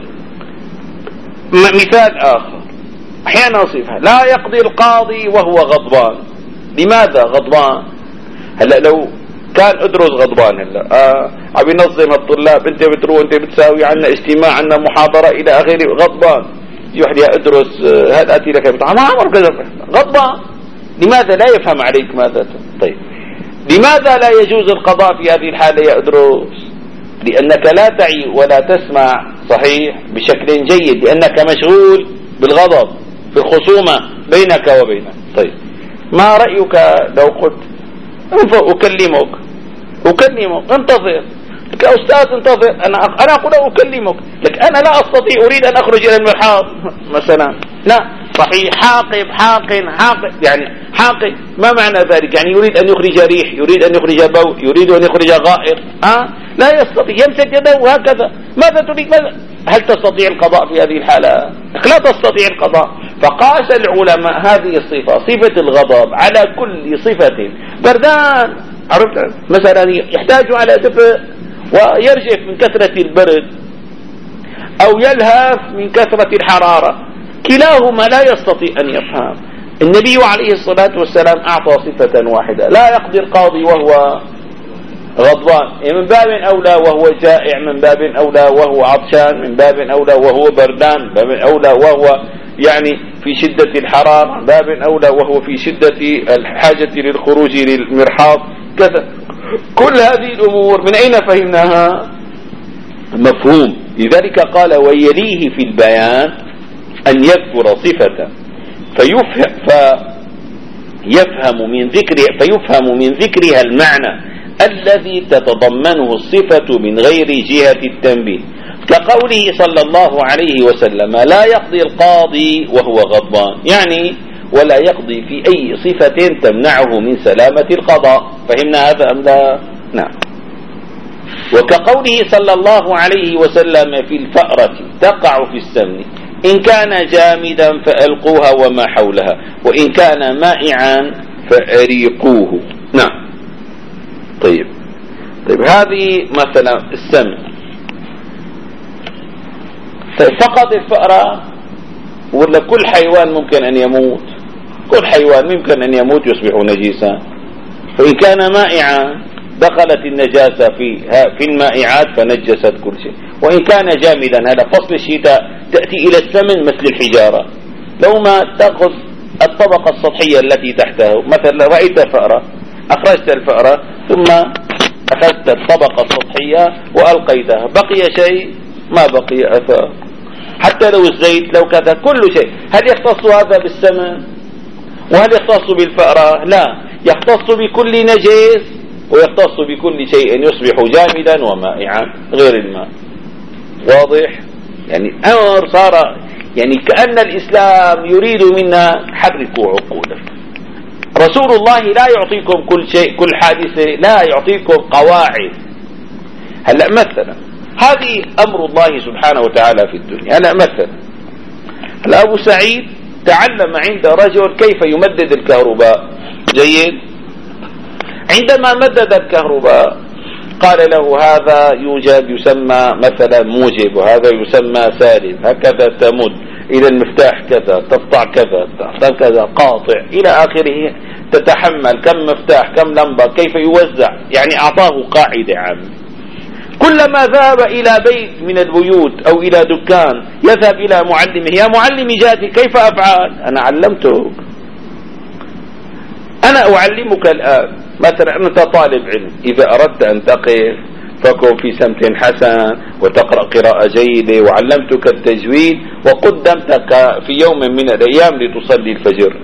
A: مثال آخر، أحيانا صفة لا يقضي القاضي وهو غضبان. لماذا غضبان؟ هلا لو كان ادرس غضبان هلا عم ينظم الطلاب، انت بتروح انت بتساوي عنا اجتماع عنا محاضرة الى اخره، غضبان يوحد يا ادرس هذا اتي لك ما عمر كذا، غضبان. لماذا لا يفهم عليك ماذا؟ طيب لماذا لا يجوز القضاء في هذه الحالة يا ادرس؟ لانك لا تعي ولا تسمع صحيح بشكل جيد، لانك مشغول بالغضب بالخصومة بينك وبينه. طيب ما رأيك لو قلت أكلمك انتظر. لك أستاذ انتظر، أنا أقول أكلمك، لك أنا لا أستطيع، أريد أن أخرج إلى المرحاض مثلا. لا صحيح، حاقب يعني حاقب، ما معنى ذلك؟ يعني يريد أن يخرج ريح، يريد أن يخرج بول، يريد أن يخرج غائط، لا يستطيع، يمسك يده هكذا. ماذا تريد؟ هل تستطيع القضاء في هذه الحالة؟ لا تستطيع القضاء. فقاس العلماء هذه الصفة، صفة الغضب، على كل صفة. بردان، عرفت مثلا يحتاج على دفء ويرجف من كثرة البرد، أو يلهث من كثرة الحرارة، كلاهما لا يستطيع أن يفهم. النبي عليه الصلاة والسلام أعطى صفة واحدة، لا يقضي القاضي وهو غضبان، من باب أولى وهو جائع، من باب أولى وهو عطشان، من باب أولى وهو بردان، من باب أولى وهو يعني في شدة الحرارة، من باب أولى وهو في شدة الحاجة للخروج للمرحاض، كذا. كل هذه الأمور من أين فهمناها؟ مفهوم. لذلك قال ويليه في البيان أن يذكر صفة فيفهم من ذكرها المعنى الذي تتضمنه الصفة من غير جهة التنبيه، كقوله صلى الله عليه وسلم لا يقضي القاضي وهو غضبان، يعني ولا يقضي في أي صفة تمنعه من سلامة القضاء. فهمنا هذا أم لا؟ نعم. وكقوله صلى الله عليه وسلم في الفأرة تقع في السمن، إن كان جامدا فألقوها وما حولها، وإن كان مائعا فأريقوه. نعم. طيب هذه مثلا السمن. طيب فقط الفأرة ولا كل حيوان ممكن أن يموت؟ كل حيوان ممكن أن يموت يصبح نجيسا. فإن كان مائعا دخلت النجاسة في المائعات فنجست كل شيء. وإن كان جامدا، هذا فصل الشتاء، تأتي إلى السمن مثل الحجارة. لو ما تأخذ الطبقة السطحية التي تحته، مثلا رأيت فأرة، أخرجت الفأرة ثم أخذت الطبقة السطحية وألقيتها، بقي شيء؟ ما بقي أثر. حتى لو الزيت، لو كذا، كل شيء. هل يختص هذا بالسمن؟ وهل يختص بالفأرة؟ لا، يختص بكل نجس ويختص بكل شيء يصبح جامدا ومائعا غير الماء. واضح؟ يعني أمر صار يعني كأن الإسلام يريد منا حركوا عقولكم. رسول الله لا يعطيكم كل شيء، كل حادثة، لا يعطيكم قواعد. هلأ مثلا هذه أمر الله سبحانه وتعالى في الدنيا. هلأ مثلا أبو سعيد تعلم عند رجل كيف يمدد الكهرباء. جيد. عندما مدد الكهرباء قال له هذا يوجد يسمى مثلا موجب، وهذا يسمى سالب، هكذا تمد إلى المفتاح كذا، تقطع كذا، كذا، قاطع إلى آخره. تتحمل كم مفتاح، كم لمبة، كيف يوزع، يعني أعطاه قاعدة عامة. كلما ذهب إلى بيت من البيوت أو إلى دكان يذهب إلى معلمه، يا معلمي جاتي كيف أفعل؟ أنا علمتك، أنا أعلمك الآن. مثلا أنت طالب علم، إذا أردت أن تقف فكن في سمت حسن وتقرأ قراءة جيدة، وعلمتك التجويد وقدمتك في يوم من الأيام لتصلي الفجر.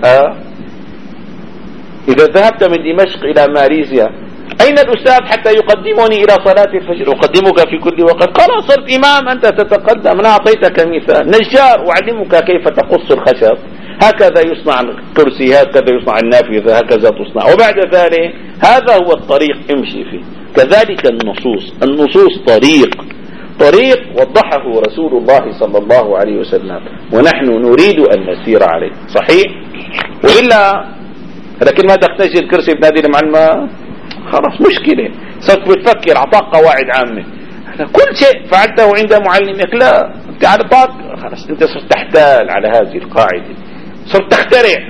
A: إذا ذهبت من دمشق إلى ماليزيا، أين الأستاذ حتى يقدمني إلى صلاة الفجر؟ أقدمك في كل وقت. قال صرت إمام، أنت تتقدم. أنا أعطيتك مثال. نجار، أعلمك كيف تقص الخشب، هكذا يصنع الكرسي، هكذا يصنع النافذة، هكذا تصنع. وبعد ذلك هذا هو الطريق، امشي فيه. كذلك النصوص طريق وضحه رسول الله صلى الله عليه وسلم، ونحن نريد أن نسير عليه. صحيح؟ وإلا لكن ما تحتاج الكرسي بنادي المعلمة، خلاص مشكلة. صرت بتفكر، أعطاك قواعد عامة، كل شيء فعلته عند معلمك. لا، أنت أعطاك، خلاص أنت صرت تحتال على هذه القاعدة، صرت تخترع.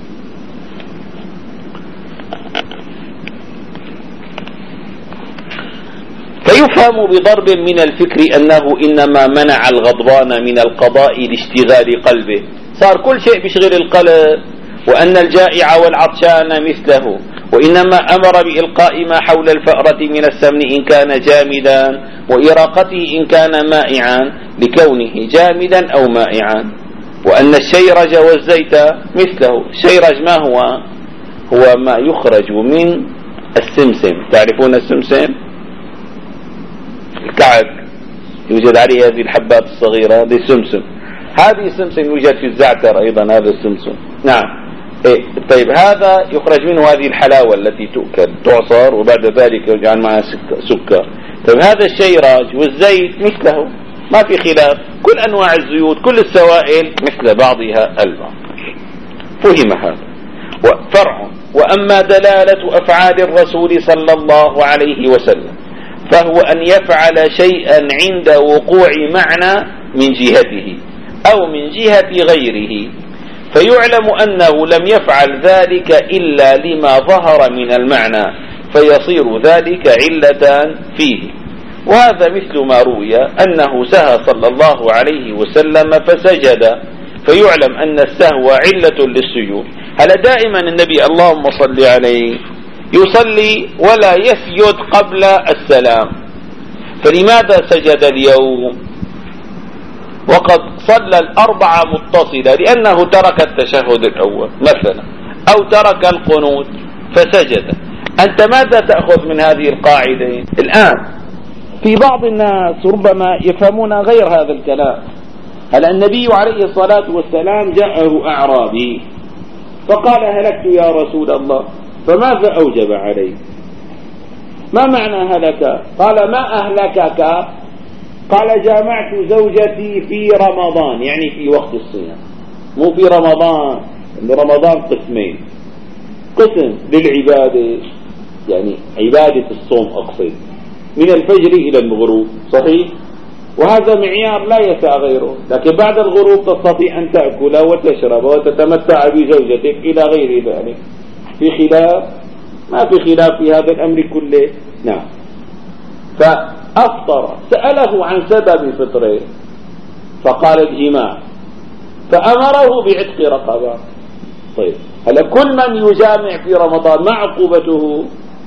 A: فيفهم بضرب من الفكر أنه إنما منع الغضبان من القضاء لاشتغال قلبه، صار كل شيء بيشغل القلب. وأن الجائع والعطشان مثله، وإنما أمر بإلقاء ما حول الفأرة من السمن إن كان جامدا، وإراقته إن كان مائعا لكونه جامدا أو مائعا. وأن الشيرج والزيت مثله. الشيرج ما هو؟ هو ما يخرج من السمسم، تعرفون السمسم؟ الكعك يوجد عليه هذه الحبات الصغيرة، هذه السمسم. هذه السمسم يوجد في الزعتر أيضا، هذا السمسم. نعم. طيب هذا يخرج منه هذه الحلاوة التي تؤكل، تعصر وبعد ذلك يجعل معها سكر. طيب هذا الشيراج والزيت مثله، ما في خلاف، كل أنواع الزيوت كل السوائل مثل بعضها البعض. فهم هذا. فرع. وأما دلالة أفعال الرسول صلى الله عليه وسلم فهو أن يفعل شيئا عند وقوع معنى من جهته أو من جهة غيره، فيعلم أنه لم يفعل ذلك إلا لما ظهر من المعنى، فيصير ذلك علة فيه. وهذا مثل ما روي أنه سهى صلى الله عليه وسلم فسجد، فيعلم أن السهو علة للسجود. هل دائما النبي اللهم صل عليه يصلي ولا يسجد قبل السلام، فلماذا سجد اليوم وقد صلى الأربعة متصلة؟ لأنه ترك التشهد الأول مثلا أو ترك القنوت فسجد. أنت ماذا تأخذ من هذه القاعدة؟ الآن في بعض الناس ربما يفهمون غير هذا الكلام. هل النبي عليه الصلاة والسلام جاءه أعرابي فقال هلكت يا رسول الله، فماذا أوجب عليه؟ ما معنى هلك؟ قال ما أهلكك؟ قال جامعت زوجتي في رمضان، يعني في وقت الصيام، مو في رمضان. رمضان قسمين، قسم للعبادة يعني عبادة الصوم أقصد من الفجر إلى الغروب، صحيح؟ وهذا معيار لا يسع غيره، لكن بعد الغروب تستطيع أن تأكل وتشرب وتتمتع بزوجتك إلى غير ذلك. في خلاف؟ ما في خلاف في هذا الأمر كله. نعم. فأفطر، سأله عن سبب فطره فقال الجماع، فأمره بعتق رقبة. طيب هل كل من يجامع في رمضان ما عقوبته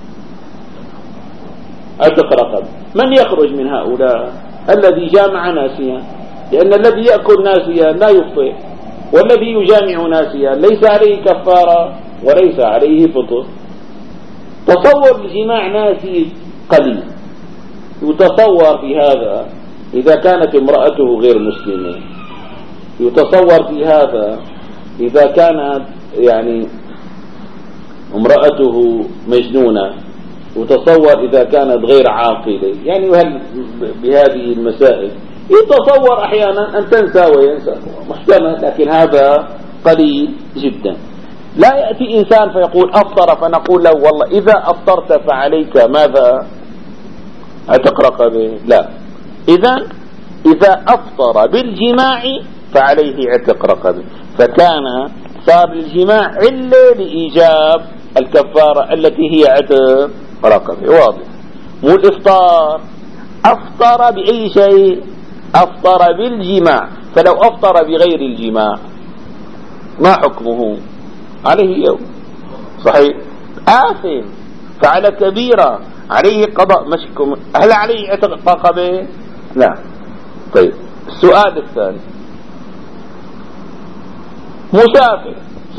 A: عتق رقبة؟ من يخرج من هؤلاء؟ الذي جامع ناسيا، لأن الذي يأكل ناسيا لا يفطر، والذي يجامع ناسيا ليس عليه كفارة وليس عليه فطر. تصور الجماع ناسي قليل، يتصور في هذا إذا كانت امرأته غير مسلمة، يتصور في هذا إذا كانت يعني امرأته مجنونة، وتصور إذا كانت غير عاقلة، يعني بهذه المسائل يتصور أحيانا أن تنسى وينسى، محتمل، لكن هذا قليل جدا. لا يأتي إنسان فيقول أفطر فنقول له والله إذا أفطرت فعليك ماذا؟ عتق رقبة؟ لا. إذا أفطر بالجماع فعليه عتق رقبة، فكان صار الجماع علة لإيجاب الكفارة التي هي عتق رقبة. واضح؟ مو الإفطار. أفطر بأي شيء؟ أفطر بالجماع. فلو أفطر بغير الجماع ما حكمه؟ عليه يوم، صحيح؟ آثم، فعل كبيرة، عليه قضاء مشكم. هل عليه عتق رقبة؟ لا. طيب السؤال الثاني، مسافر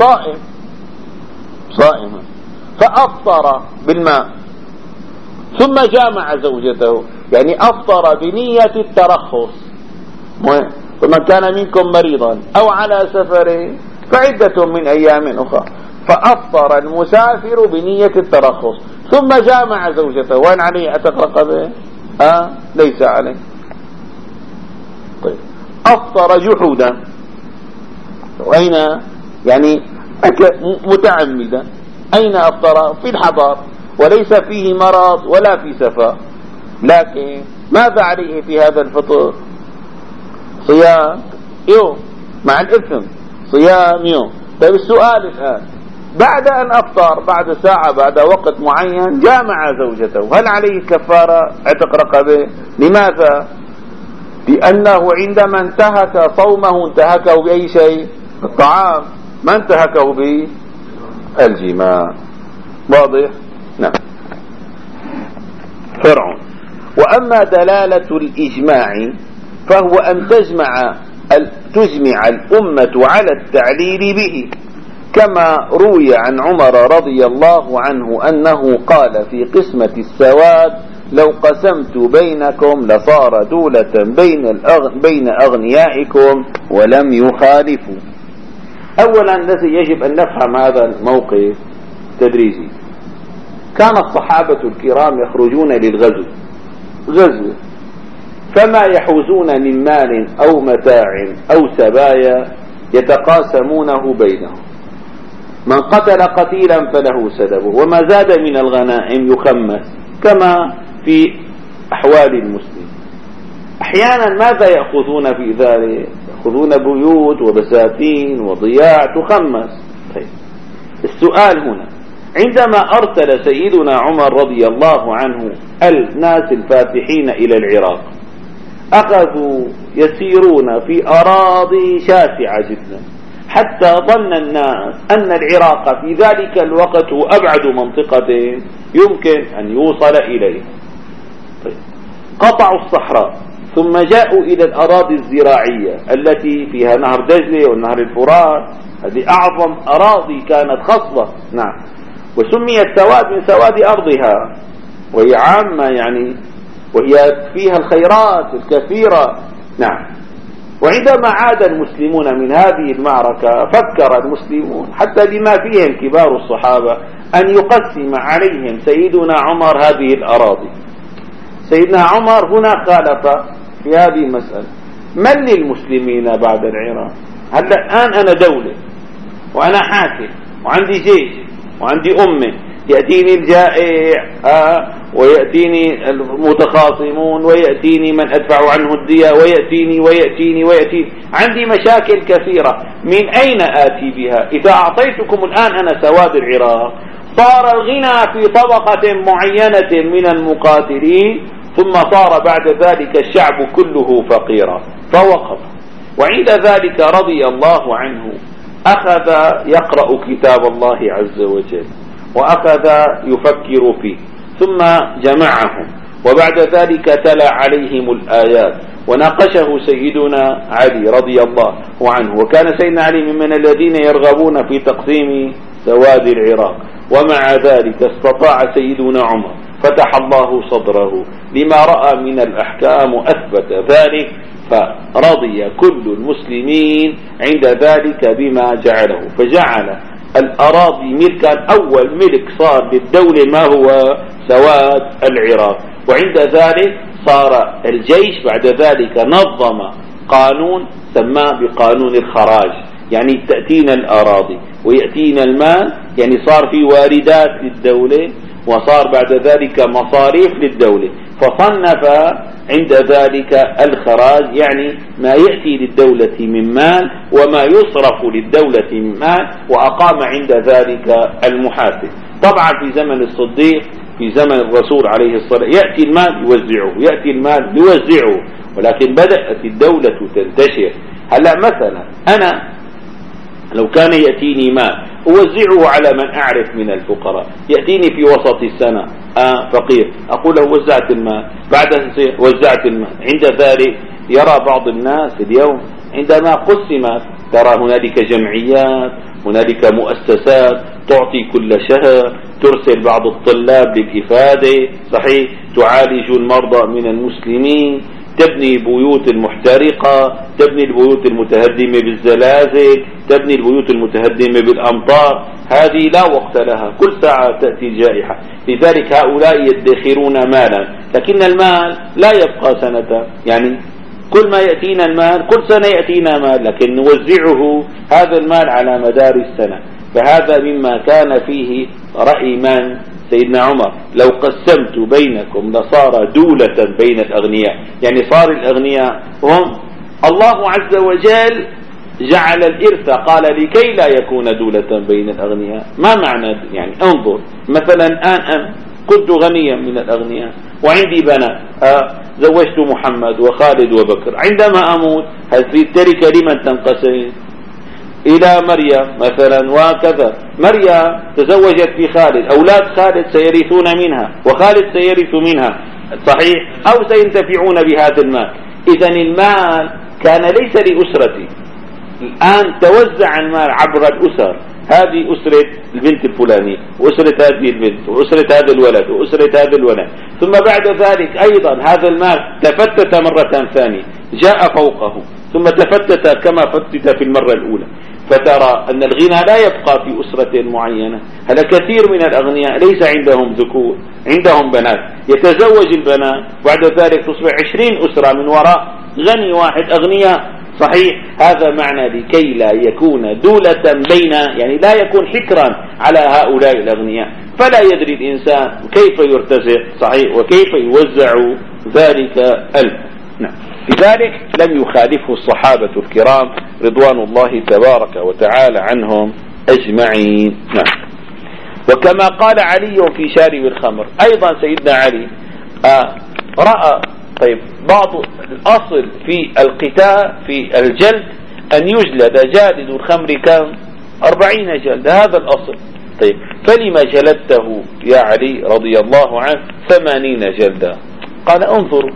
A: صائم فأفطر بالماء ثم جامع زوجته، يعني أفطر بنية الترخص، فمن كان منكم مريضا أو على سفر فعدة من أيام أخرى. فأفطر المسافر بنية الترخص ثم جامع زوجته، وين عليه عتق رقبة؟ ليس عليه. طيب أفطر جحودا، أين يعني متعمدا، أين أفطر؟ في الحضر وليس فيه مرض ولا في سفر، لكن ماذا عليه في هذا الفطر؟ صيام يوم مع الإثم، صيام يوم. طيب السؤال الآن، بعد أن أفطر بعد ساعة بعد وقت معين جامع زوجته، هل عليه كفارة عتق رقبة؟ لماذا؟ لأنه عندما انتهك صومه انتهكه بأي شيء؟ الطعام، ما انتهكه بالجماع. واضح؟ نعم. فرع. وأما دلالة الإجماع فهو أن تجمع الأمة على التعليل به،
C: كما روي عن عمر رضي الله عنه أنه قال في قسمة السواد: لو قسمت بينكم لصار دولة بين أغنيائكم ولم يخالفوا. أولا يجب أن نفهم هذا الموقف تدريجي. كان الصحابة الكرام يخرجون للغزو فما يحوزون من مال أو متاع أو سبايا يتقاسمونه بينهم. من قتل قتيلا فله سلبه، وما زاد من الغنائم يخمس كما في أحوال المسلم. أحيانا ماذا يأخذون في ذلك؟ يأخذون بيوت وبساتين وضياع تخمس. طيب، السؤال هنا: عندما أرسل سيدنا عمر رضي الله عنه الناس الفاتحين إلى العراق، أخذوا يسيرون في أراضي شاسعة جدا، حتى ظن الناس أن العراق في ذلك الوقت هو أبعد منطقة يمكن أن يوصل إليها. طيب، قطعوا الصحراء ثم جاءوا إلى الأراضي الزراعية التي فيها نهر دجلة والنهر الفرات. هذه أعظم أراضي كانت خصبة، نعم، وسميت سواد من سواد أرضها، وهي عامة يعني، وهي فيها الخيرات الكثيرة، نعم. وعندما عاد المسلمون من هذه المعركة فكر المسلمون حتى بما فيهم كبار الصحابة أن يقسم عليهم سيدنا عمر هذه الأراضي. سيدنا عمر هنا خالف في هذه المسألة. من للمسلمين بعد العراق؟ هلا الآن أنا دولة وأنا حاكم وعندي جيش وعندي أمة، يأتيني الجائع ويأتيني المتخاصمون ويأتيني من أدفع عنه الدية ويأتيني عندي مشاكل كثيرة. من أين آتي بها؟ إذا أعطيتكم الآن أنا سواد العراق، صار الغنى في طبقة معينة من المقاتلين، ثم صار بعد ذلك الشعب كله فقيرا فوقف. وعند ذلك رضي الله عنه أخذ يقرأ كتاب الله عز وجل وأخذ يفكر فيه، ثم جمعهم، وبعد ذلك تلا عليهم الآيات وناقشه سيدنا علي رضي الله عنه. وكان سيدنا علي ممن الذين يرغبون في تقسيم سواد العراق، ومع ذلك استطاع سيدنا عمر فتح الله صدره لما رأى من الأحكام وأثبت ذلك، فرضي كل المسلمين عند ذلك بما جعله، فجعل الأراضي ملكا. أول ملك صار للدولة ما هو؟ سواد العراق. وعند ذلك صار الجيش بعد ذلك نظم قانون سماه بقانون الخراج، يعني تأتينا الأراضي ويأتينا المال، يعني صار في واردات للدولة وصار بعد ذلك مصاريف للدولة، فصنف عند ذلك الخراج يعني ما يأتي للدولة من مال وما يصرف للدولة من مال، وأقام عند ذلك المحاسب. طبعا في زمن الصديق، في زمن الرسول عليه الصلاة يأتي المال يوزعه، ولكن بدأت الدولة تنتشر. هلا مثلا أنا لو كان يأتيني مال أوزعه على من أعرف من الفقراء، يأتيني في وسط السنة فقير، أقول له وزعت المال، بعد وزعت المال. عند ذلك يرى بعض الناس اليوم عندما قسمت ترى هنالك جمعيات، هنالك مؤسسات تعطي كل شهر، ترسل بعض الطلاب للإفادة، صحيح، تعالج المرضى من المسلمين، تبني البيوت المحترقة، تبني البيوت المتهدمة بالزلازل، تبني البيوت المتهدمة بالأمطار. هذه لا وقت لها، كل ساعة تأتي جائحة. لذلك هؤلاء يدخرون مالا، لكن المال لا يبقى سنة، يعني كل ما يأتينا المال كل سنة يأتينا مال، لكن نوزعه هذا المال على مدار السنة. فهذا مما كان فيه رأي من؟ سيدنا عمر: لو قسمت بينكم لصار دولة بين الأغنياء، يعني صار الأغنياء هم الله عز وجل جعل الإرث، قال لكي لا يكون دولة بين الأغنياء. ما معنى؟ يعني انظر مثلا الآن كنت غنيا من الأغنياء وعندي بنات، زوجت محمد وخالد وبكر، عندما أموت هل في التركة لمن تنقسم؟ إلى مريم مثلا، وكذا مريم تزوجت في خالد، أولاد خالد سيرثون منها وخالد سيرث منها، صحيح، أو سينتفعون بهذا المال. إذن المال كان ليس لأسرتي، الآن توزع المال عبر الأسر، هذه أسرة البنت الفلانية، وأسرة هذه البنت، وأسرة هذا الولد، وأسرة هذا الولد، ثم بعد ذلك أيضا هذا المال تفتت مرة ثانية جاء فوقه، ثم تفتت كما فتت في المرة الأولى. فترى أن الغنى لا يبقى في أسرة معينة. هذا كثير من الأغنياء ليس عندهم ذكور، عندهم بنات، يتزوج البنات بعد ذلك تصبح 20 أسرة من وراء غني واحد أغنياء. صحيح، هذا معنى لكي لا يكون دولة بين، يعني لا يكون حكرا على هؤلاء الأغنياء، فلا يدري الإنسان كيف يرتزق صحيح وكيف يوزع ذلك نعم. لذلك لم يخالفه الصحابة الكرام رضوان الله تبارك وتعالى عنهم أجمعين. نعم. وكما قال علي في شارب الخمر، أيضا سيدنا علي رأى طيب بعض الأصل في القتال في الجلد أن يجلد جالد الخمر كم 40 جلد، هذا الأصل. طيب فلما جلدته يا علي رضي الله عنه 80 جلدا؟ قال انظروا،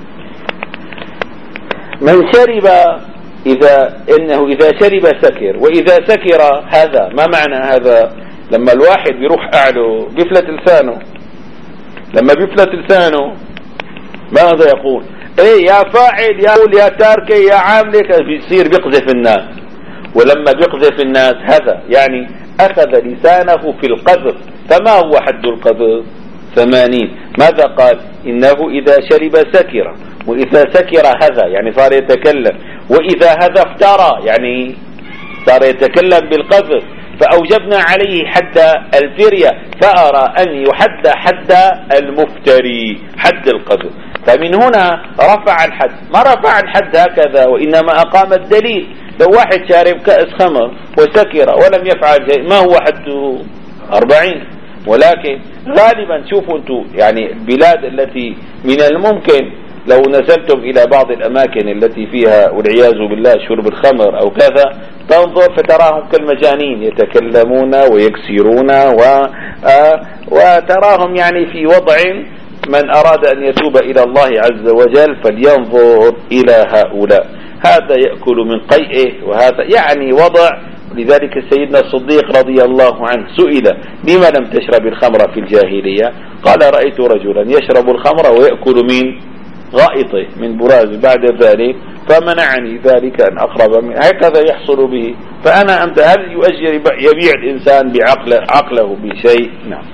C: من شرب إذا شرب سكر، وإذا سكر هذا ما معنى هذا؟ لما الواحد بيروح أعله بيفلت لسانه، لما بيفلت لسانه ماذا يقول؟ ايه يا فاعل، يقول يا تاركي يا عاملك، بيصير بيقذف الناس. ولما بيقذف الناس هذا يعني أخذ لسانه في القذف. فما هو حد القذف؟ 80. ماذا قال؟ إنه إذا شرب سكر، وإذا سكر هذا يعني صار يتكلم، وإذا هذا افترى يعني صار يتكلم بالقذف. فأوجبنا عليه حد الفرية، فأرى أن يحد حد المفتري، حد القذف. فمن هنا رفع الحد، ما رفع الحد هكذا وإنما أقام الدليل. لو واحد شارب كأس خمر وسكر ولم يفعل شيء ما هو حده 40. ولكن غالبا شوفوا انتم يعني البلاد التي من الممكن لو نزلتم إلى بعض الأماكن التي فيها والعياذ بالله شرب الخمر أو كذا، تنظر فتراهم كالمجانين يتكلمون ويكسرون وتراهم يعني في وضع من أراد أن يتوب إلى الله عز وجل فلينظر إلى هؤلاء. هذا يأكل من قيئه وهذا يعني وضع. لذلك سيدنا الصديق رضي الله عنه سئل لما لم تشرب الخمر في الجاهلية؟ قال رأيت رجلا يشرب الخمر ويأكل من غائطه من براز بعد ذلك فمنعني ذلك أن أقرب منه. هكذا يحصل به. فأنا أمتى هل يؤجر يبيع الإنسان بعقله بشيء؟ نعم.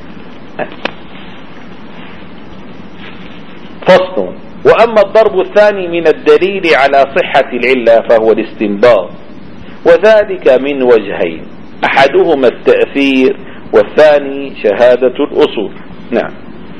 C: فصل. وأما الضرب الثاني من الدليل على صحة العلة فهو الاستنباط، وذلك من وجهين، أحدهما التأثير والثاني شهادة الأصول. نعم.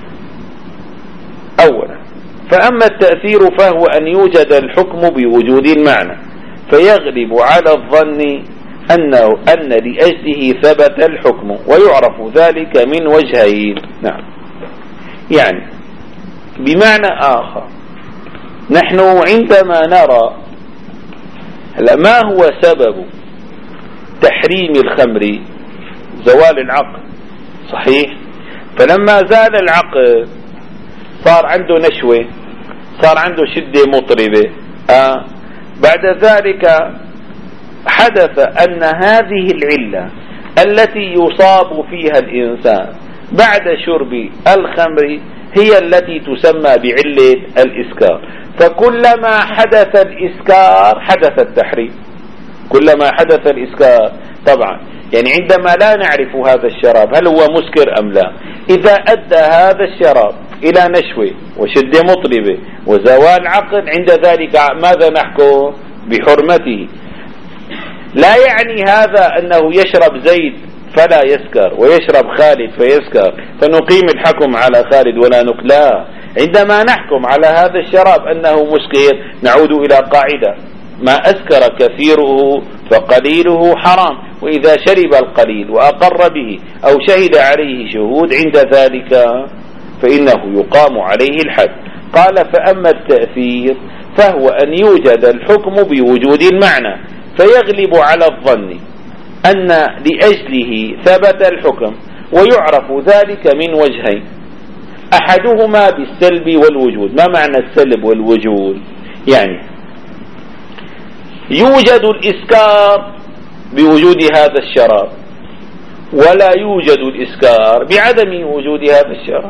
C: أولا، فأما التأثير فهو أن يوجد الحكم بوجود المعنى فيغلب على الظن أن لأجله ثبت الحكم، ويعرف ذلك من وجهين. نعم. يعني بمعنى آخر، نحن عندما نرى ما هو سبب تحريم الخمر؟ زوال العقل، صحيح؟ فلما زال العقل صار عنده نشوة، صار عنده شدة مطربة. بعد ذلك حدث أن هذه العلة التي يصاب فيها الإنسان بعد شرب الخمر هي التي تسمى بعلة الإسكار. فكلما حدث الإسكار حدث التحريم، كلما حدث الإسكار. طبعا يعني عندما لا نعرف هذا الشراب هل هو مسكر أم لا، إذا أدى هذا الشراب إلى نشوة وشدة مطربة وزوال عقل، عند ذلك ماذا نحكم؟ بحرمته. لا يعني هذا أنه يشرب زيد فلا يسكر ويشرب خالد فيسكر فنقيم الحكم على خالد ولا لا. عندما نحكم على هذا الشراب أنه مسكر نعود إلى قاعدة: ما أسكر كثيره فقليله حرام، وإذا شرب القليل وأقر به أو شهد عليه شهود عند ذلك فإنه يقام عليه الحد. قال: فأما التأثير فهو أن يوجد الحكم بوجود المعنى فيغلب على الظن أن لأجله ثبت الحكم، ويعرف ذلك من وجهين، أحدهما بالسلب والوجود. ما معنى السلب والوجود؟ يعني يوجد الإسكار بوجود هذا الشراب، ولا يوجد الإسكار بعدم وجود هذا الشراب.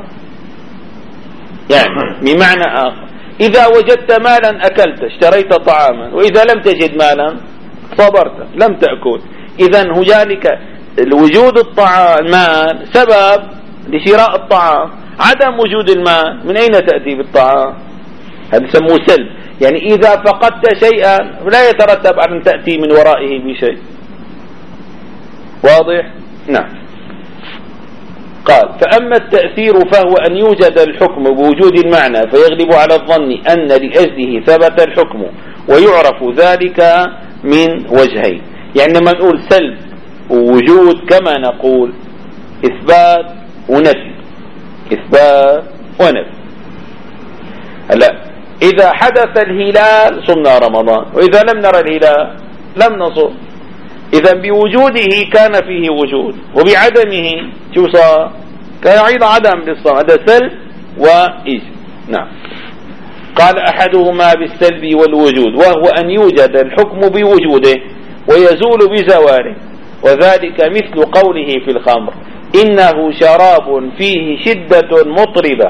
C: يعني بمعنى آخر، إذا وجدت مالا أكلت، اشتريت طعاما، وإذا لم تجد مالا صبرت لم تأكل. إذا هنالك وجود المال سبب لشراء الطعام، عدم وجود المال من أين تأتي بالطعام؟ هذا يسموه سلب. يعني إذا فقدت شيئا لا يترتب أن تأتي من ورائه بشيء. واضح؟ نعم. قال: فأما التأثير فهو أن يوجد الحكم بوجود المعنى فيغلب على الظن أن لأجله ثبت الحكم، ويعرف ذلك من وجهين. يعني لما نقول سلب ووجود كما نقول إثبات ونفي، إثبات ونفي. هلا إذا حدث الهلال صمنا رمضان، وإذا لم نرى الهلال لم نصم. إذا بوجوده كان فيه وجود، وبعدمه شو صار؟ كان يعيد عدم للصوم. هذا سلب وإيجاب. نعم. قال: أحدهما بالسلب والوجود، وهو أن يوجد الحكم بوجوده ويزول بزواله، وذلك مثل قوله في الخمر: إنه شراب فيه شدة مطربة،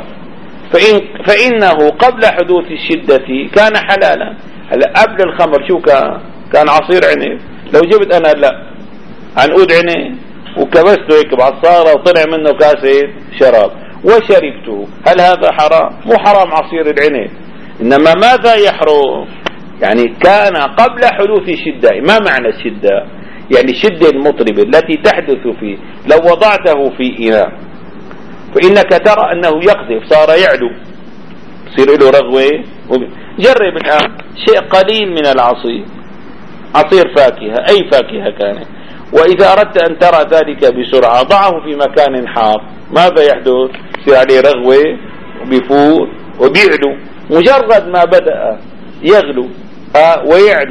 C: فإنه قبل حدوث الشدة كان حلالا. هلا قبل الخمر شو كان عصير عنب. لو جبت أنا لا عنقود عنب وكبسته هيك بعصارة وطلع منه كاسة شراب وشربته، هل هذا حرام؟ مو حرام عصير العنب، إنما ماذا يحرم؟ يعني كان قبل حدوث الشدة. ما معنى الشدة؟ يعني الشدة المطربة التي تحدث فيه. لو وضعته في إناء فإنك ترى أنه يقذف، صار يعلو، يصير له رغوة. جرب الآن شيء قليل من العصير، عصير فاكهة، أي فاكهة كانت، وإذا أردت أن ترى ذلك بسرعة ضعه في مكان حار، ماذا يحدث؟ يصير عليه رغوة وبيفور وبيعلو. مجرد ما بدأ يغلو ويعلو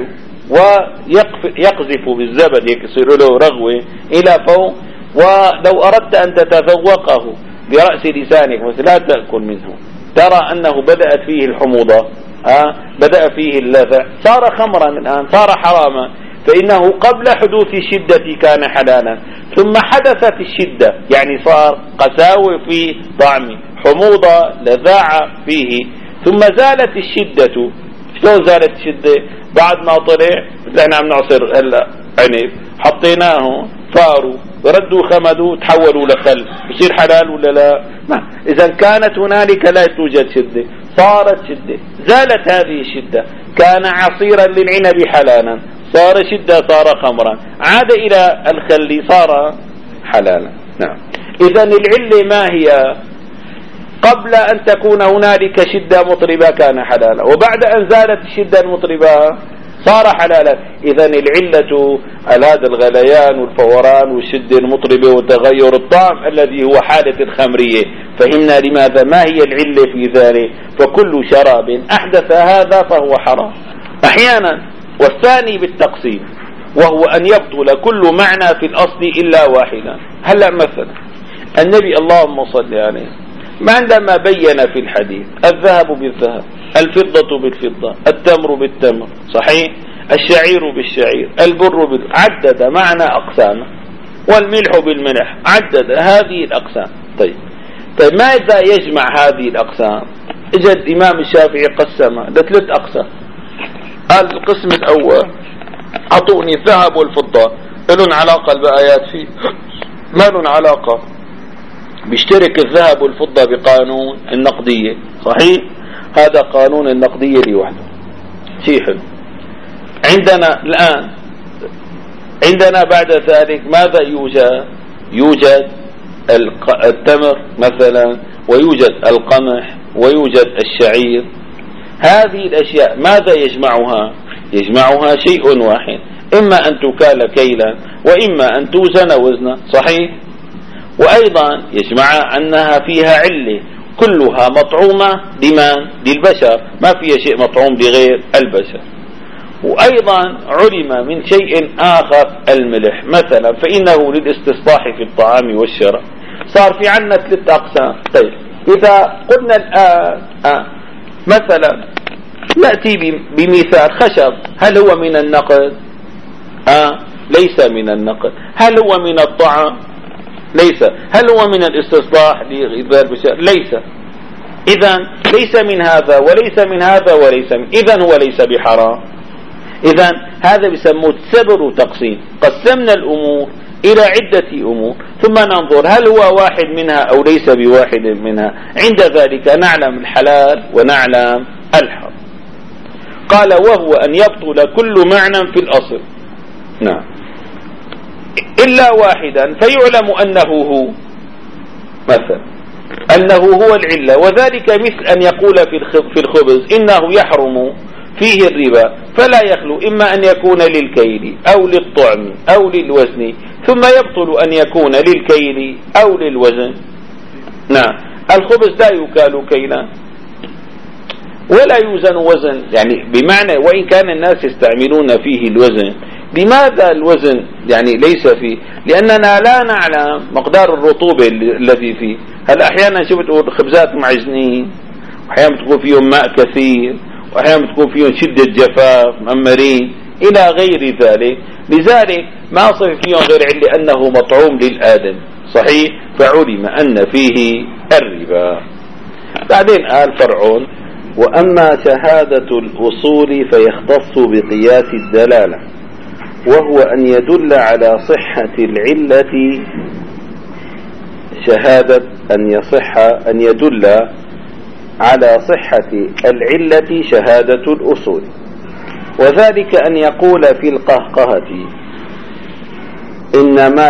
C: ويقذف بالزبد يصير له رغوة إلى فوق. ولو أردت أن تتذوقه برأس لسانك مثل لا تأكل منه، ترى أنه بدأت فيه الحموضة، بدأ فيه اللذة، صار خمرا الآن، صار حراما. فإنه قبل حدوث الشدة كان حلالا، ثم حدثت الشدة، يعني صار قساوة فيه، طعم حموضة، لذاعة فيه، ثم زالت الشدة. شلون زالت الشدة؟ بعد ما طلع مثل احنا عم نعصر هلا عنب، حطيناه فاروا ردوا خمدوا تحولوا لخل، بصير حلال ولا لا؟ ما. إذا كانت هنالك لا توجد شدة، صارت شدة، زالت هذه الشدة، كان عصيرا للعنب حلالا، صار شدة، صار خمرا، عاد إلى الخل، صار حلالا. نعم. إذا العلة ما هي؟ قبل أن تكون هنالك شدة مطربة كان حلالا، وبعد أن زالت الشدة المطربة صار حلالا. إذا العلة هذا الغليان والفوران والشدة المطربة وتغير الطعم الذي هو حالة الخمرية. فهمنا لماذا، ما هي العلة في ذلك؟ فكل شراب أحدث هذا فهو حرام أحيانا. والثاني بالتقسيم، وهو أن يبطل كل معنى في الأصل إلا واحدا. هلأ مثلا النبي اللهم صل عليه عندما بين في الحديث الذهب بالذهب، الفضة بالفضة، التمر بالتمر، صحيح، الشعير بالشعير، البر عدد معنى أقسامه، والملح بالملح، عدد هذه الأقسام. طيب ماذا يجمع هذه الأقسام؟ اجى الإمام الشافعي قسمها لثلاث أقسام. قال القسم الأول أعطوني الذهب والفضة، لهم علاقة البآيات فيه؟ ما لهم علاقة. بيشترك الذهب والفضة بقانون النقدية، صحيح، هذا قانون النقدية لوحده شيء حلو. عندنا الآن بعد ذلك ماذا يوجد التمر مثلا، ويوجد القمح، ويوجد الشعير. هذه الأشياء ماذا يجمعها شيء واحد، إما أن تكال كيلا وإما أن توزن وزنا، صحيح. وأيضا يجمع أنها فيها علة، كلها مطعومة للبشر، ما فيها شيء مطعوم لغير البشر. وأيضا علم من شيء آخر الملح مثلا، فإنه للاستصلاح في الطعام والشراب. صار في عنا ثلاث أقسام. طيب إذا قلنا الآن مثلا نأتي بمثال خشب، هل هو من النقد؟ ليس من النقل. هل هو من الطعام؟ ليس. هل هو من الاستصلاح لغذاء البشر؟ ليس. إذا ليس من هذا وليس من هذا وليس من، إذا هو ليس بحرام. إذا هذا بيسموه سبر وتقسيم، قسمنا الأمور إلى عدة أمور ثم ننظر هل هو واحد منها أو ليس بواحد منها، عند ذلك نعلم الحلال ونعلم الحرام. قال وهو أن يبطل كل معنى في الأصل، نعم، إلا واحدا فيعلم أنه هو، مثلا أنه هو العلة، وذلك مثل أن يقول في الخبز إنه يحرم فيه الربا، فلا يخلو إما أن يكون للكيل أو للطعم أو للوزن، ثم يبطل أن يكون للكيل أو للوزن. نعم، الخبز لا يكال كيلا ولا يوزن وزن، يعني بمعنى وإن كان الناس يستعملون فيه الوزن، لماذا الوزن يعني ليس فيه؟ لأننا لا نعلم مقدار الرطوبة الذي فيه. هل أحيانا شفت خبزات معجنين، وأحيانا تكون فيهم ماء كثير، وأحيانا تكون فيهم شدة جفاف مأمرين إلى غير ذلك، لذلك ما صف فيهم غير لأنه مطعوم للآدم صحيح، فعلم أن فيه الربا. بعدين قال فرعون وأما شهادة الأصول فيختص بقياس الدلالة، وهو أن يدل على صحة العلة، شهادة أن يدل على صحة العلة شهادة الأصول، وذلك أن يقول في القهقهة إنما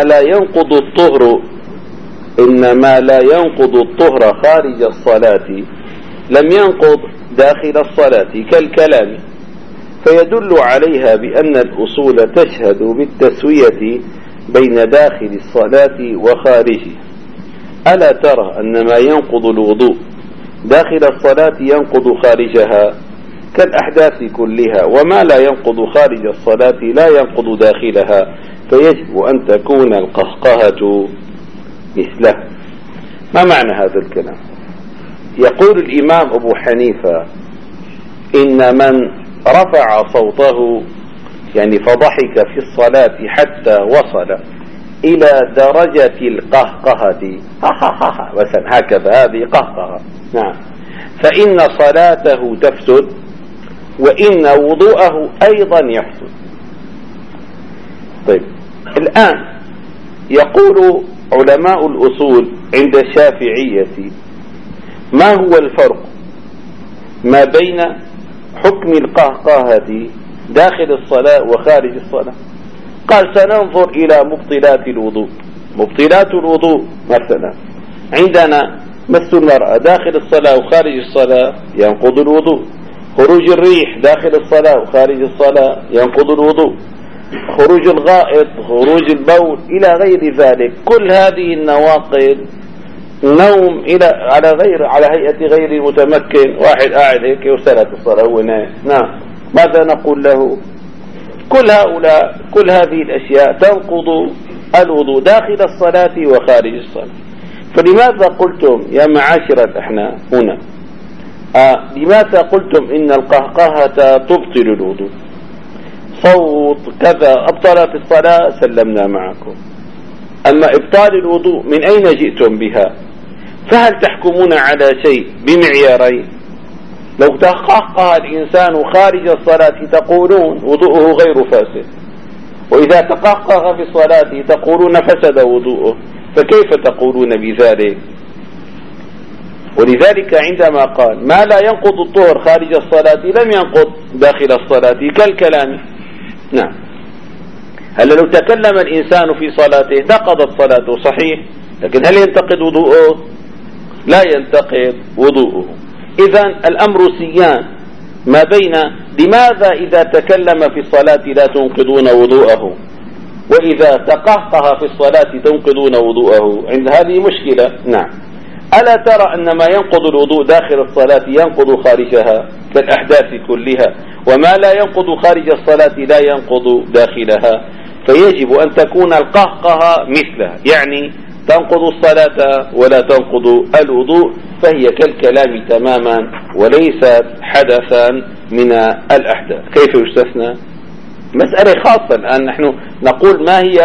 C: لا ينقض الطهر خارج الصلاة لم ينقض داخل الصلاة كالكلام، فيدل عليها بأن الأصول تشهد بالتسوية بين داخل الصلاة وخارجها. ألا ترى أن ما ينقض الوضوء داخل الصلاة ينقض خارجها كالأحداث كلها، وما لا ينقض خارج الصلاة لا ينقض داخلها، فيجب أن تكون القهقهة مثله. ما معنى هذا الكلام؟ يقول الإمام أبو حنيفة إن من رفع صوته يعني فضحك في الصلاة حتى وصل إلى درجة القهقهة مثلا هكذا، هذه قهقهة، نعم، فإن صلاته تفسد وإن وضوءه أيضا يفسد. طيب الآن يقول علماء الأصول عند الشافعية ما هو الفرق ما بين حكم القهقهة داخل الصلاة وخارج الصلاة؟ قال سننظر إلى مبطلات الوضوء. مبطلات الوضوء مثلا عندنا مس المرأة داخل الصلاة وخارج الصلاة ينقض الوضوء، خروج الريح داخل الصلاة وخارج الصلاة ينقض الوضوء، خروج الغائط، خروج البول إلى غير ذلك، كل هذه النواقض. نوم على هيئة غير متمكن، واحد قاعد هيك وسلت الصلاة هو نايم، نعم، ماذا نقول له؟ كل هذه الأشياء تنقض الوضوء داخل الصلاة وخارج الصلاة. فلماذا قلتم يا معاشر الأحناف هنا لماذا قلتم إن القهقهة تبطل الوضوء؟ صوت كذا أبطلت الصلاة سلمنا معكم، أما إبطال الوضوء من أين جئتم بها؟ فهل تحكمون على شيء بمعيارين؟ لو تقهقه الإنسان خارج الصلاة تقولون وضوءه غير فاسد، وإذا تقهقه في الصلاة تقولون فسد وضوءه، فكيف تقولون بذلك؟ ولذلك عندما قال ما لا ينقض الطهر خارج الصلاة لم ينقض داخل الصلاة كالكلام. نعم، هل لو تكلم الإنسان في صلاته نقضت صلاته صحيح، لكن هل ينتقد وضوءه؟ لا ينتقد وضوءه. إذن الأمر سيان ما بين لماذا إذا تكلم في الصلاة لا تنقضون وضوءه، وإذا تقهقه في الصلاة تنقضون وضوءه، عند هذه مشكلة. نعم، ألا ترى أن ما ينقض الوضوء داخل الصلاة ينقض خارجها كالأحداث كلها، وما لا ينقض خارج الصلاة لا ينقض داخلها، فيجب أن تكون القهقهة مثلها، يعني تنقض الصلاة ولا تنقض الوضوء، فهي كالكلام تماما وليست حدثا من الأحداث. كيف يستثنى؟ مسألة خاصة. الآن نحن نقول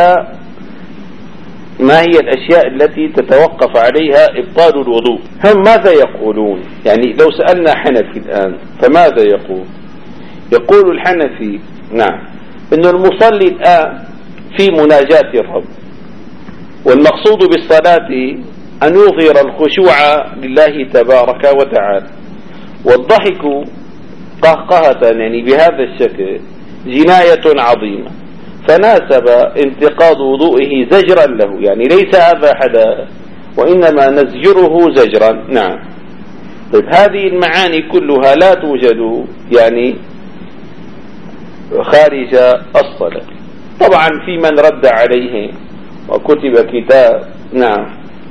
C: ما هي الأشياء التي تتوقف عليها إبطال الوضوء. هم ماذا يقولون؟ يعني لو سألنا حنفي الآن فماذا يقول الحنفي نعم إن المصلي الآن في مناجاة الرب، والمقصود بالصلاة أن يظهر الخشوع لله تبارك وتعالى، والضحك قهقهة يعني بهذا الشكل جناية عظيمة، فناسب انتقاض وضوئه زجرا له، يعني ليس هذا حدث وإنما نزجره زجرا. نعم. طيب هذه المعاني كلها لا توجد يعني خارج الصلاة. طبعا في من رد عليه وكتب كتاب نعم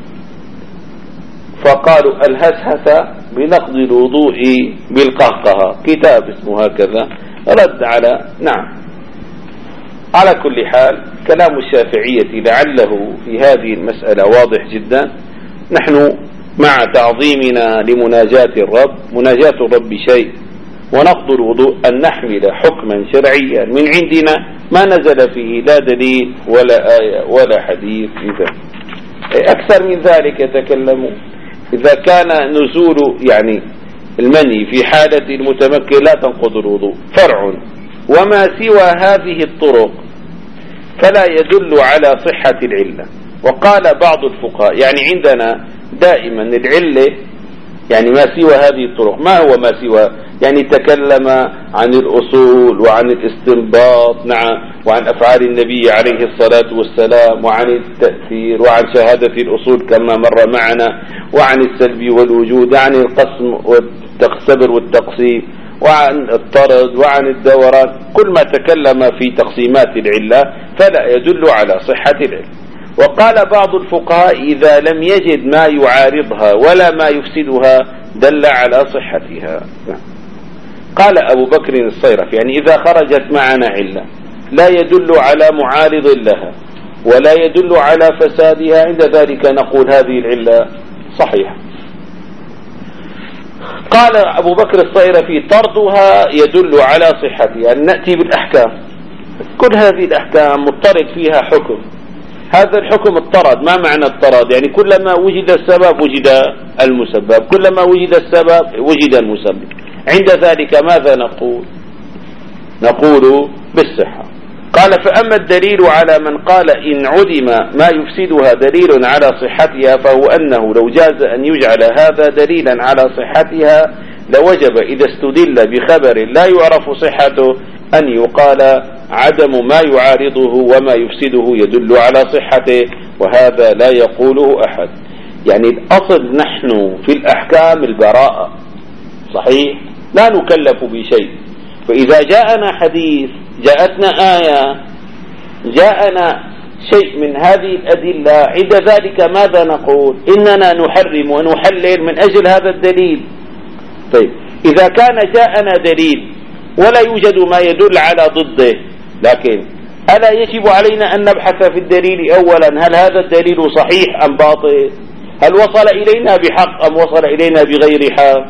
C: فقالوا الهسهسة بنقض الوضوء بالقهقهة، كتاب اسمه هكذا رد على نعم. على كل حال كلام الشافعية لعله في هذه المسألة واضح جدا. نحن مع تعظيمنا لمناجاة الرب، مناجاة الرب شيء، ونقض الوضوء أن نحمل حكما شرعيا من عندنا ما نزل فيه لا دليل ولا آية ولا حديث. إذا أكثر من ذلك يتكلموا إذا كان نزول يعني المني في حالة المتمكن لا تنقض الوضوء فرع، وما سوى هذه الطرق فلا يدل على صحة العلة. وقال بعض الفقهاء يعني عندنا دائما العلة يعني ما سوى هذه الطرق. ما هو ما سوى؟ يعني تكلم عن الأصول وعن الاستنباط نعم، وعن أفعال النبي عليه الصلاة والسلام، وعن التأثير، وعن شهادة الأصول كما مر معنا، وعن السلب والوجود، عن القسم والتقسبر والتقسيم، وعن الطرد، وعن الدوران. كل ما تكلم في تقسيمات العلة فلا يدل على صحة العلة. وقال بعض الفقهاء إذا لم يجد ما يعارضها ولا ما يفسدها دل على صحتها. قال أبو بكر الصيرفي يعني إذا خرجت معنا علة لا يدل على معارض لها ولا يدل على فسادها، عند ذلك نقول هذه العلة صحيحة. قال أبو بكر الصيرفي طردها يدل على صحتها. أن نأتي بالأحكام، كل هذه الأحكام مضطرد فيها حكم، هذا الحكم اضطرد. ما معنى اضطرد؟ يعني كلما وجد السبب وجد المسبب، كلما وجد السبب وجد المسبب. عند ذلك ماذا نقول بالصحة. قال فأما الدليل على من قال إن عدم ما يفسدها دليل على صحتها فهو أنه لو جاز أن يجعل هذا دليلا على صحتها لوجب إذا استدل بخبر لا يعرف صحته أن يقال عدم ما يعارضه وما يفسده يدل على صحته، وهذا لا يقوله أحد. يعني الأصل نحن في الأحكام البراءة، صحيح لا نكلف بشيء. فإذا جاءنا حديث، جاءتنا آية، جاءنا شيء من هذه الأدلة، عند ذلك ماذا نقول؟ إننا نحرم ونحلل من أجل هذا الدليل. طيب إذا كان جاءنا دليل ولا يوجد ما يدل على ضده، لكن ألا يجب علينا أن نبحث في الدليل أولا هل هذا الدليل صحيح أم باطل؟ هل وصل إلينا بحق أم وصل إلينا بغير حق؟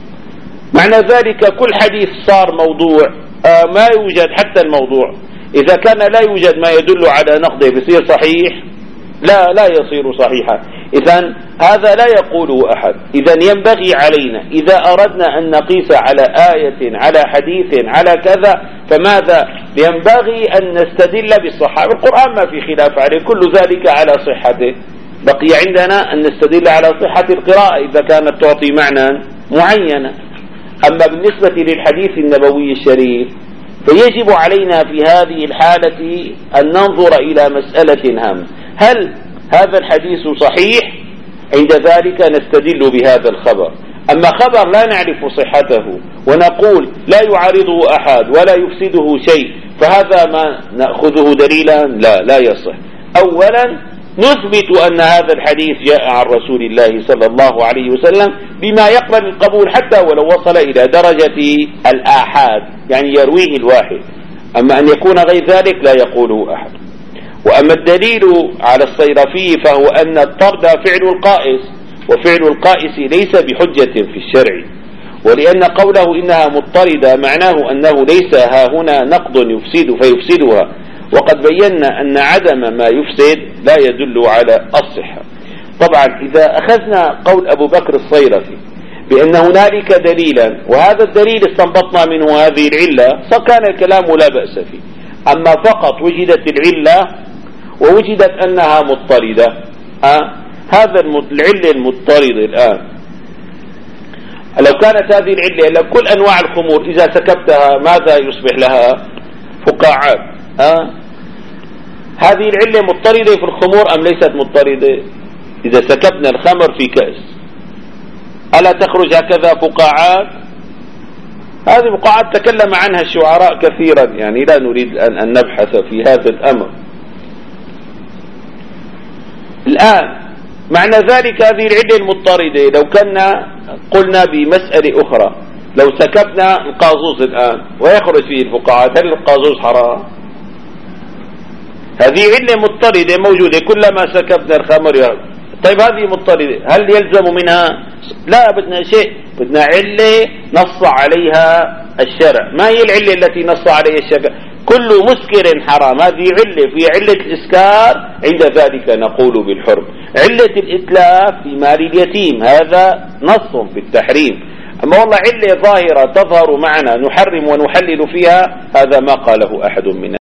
C: معنى ذلك كل حديث صار موضوع ما يوجد حتى الموضوع إذا كان لا يوجد ما يدل على نقضه بيصير صحيح؟ لا يصير صحيحا. إذن هذا لا يقوله أحد. إذن ينبغي علينا إذا أردنا أن نقيس على آية على حديث على كذا فماذا؟ ينبغي أن نستدل بالصحة. القرآن ما في خلاف عليه، كل ذلك على صحته. بقي عندنا أن نستدل على صحة القراءة إذا كانت تعطي معنى معينا. أما بالنسبة للحديث النبوي الشريف فيجب علينا في هذه الحالة أن ننظر إلى مسألة هامة، هل هذا الحديث صحيح؟ عند ذلك نستدل بهذا الخبر. أما خبر لا نعرف صحته ونقول لا يعارضه أحد ولا يفسده شيء فهذا ما نأخذه دليلا؟ لا يصح. أولا نثبت أن هذا الحديث جاء عن رسول الله صلى الله عليه وسلم بما يقبل القبول حتى ولو وصل إلى درجة الآحاد، يعني يرويه الواحد. أما أن يكون غير ذلك لا يقوله أحد. وأما الدليل على الصيرفي فهو أن الطرد فعل القائس، وفعل القائس ليس بحجة في الشرع. ولأن قوله إنها مضطردة معناه أنه ليس ها هنا نقض يفسد فيفسدها، وقد بينا أن عدم ما يفسد لا يدل على الصحة. طبعا إذا أخذنا قول أبو بكر الصيرفي بأن هنالك دليلا وهذا الدليل استنبطنا منه هذه العلة، فكان الكلام لا بأس فيه. أما فقط وجدت العلة ووجدت أنها مضطردة، هذا العلة المضطردة الآن لو كانت هذه العلة لكل أنواع الخمور إذا سكبتها ماذا يصبح لها؟ فقاعات. هذه العلة مضطردة في الخمور أم ليست مضطردة؟ إذا سكبنا الخمر في كأس ألا تخرج هكذا فقاعات؟ هذه الفقاعات تكلم عنها الشعراء كثيرا، يعني لا نريد أن نبحث في هذا الأمر الآن. معنى ذلك هذه العلة المضطردة لو كنا قلنا بمسألة أخرى، لو سكبنا القاصوص الآن ويخرج فيه الفقاعات، هل القاصوص حرام؟ هذه علة مضطردة موجودة كلما سكبنا الخمر. طيب هذه مضطردة هل يلزم منها؟ لا، بدنا شيء، بدنا علة نص عليها الشرع. ما هي العلة التي نص عليها الشرع؟ كل مسكر حرام، هذه علة. في علة الإسكار عند ذلك نقول بالحرم. علة الإتلاف في مال اليتيم هذا نص في التحريم. أما والله علة ظاهرة تظهر معنا نحرم ونحلل فيها، هذا ما قاله أحد منا.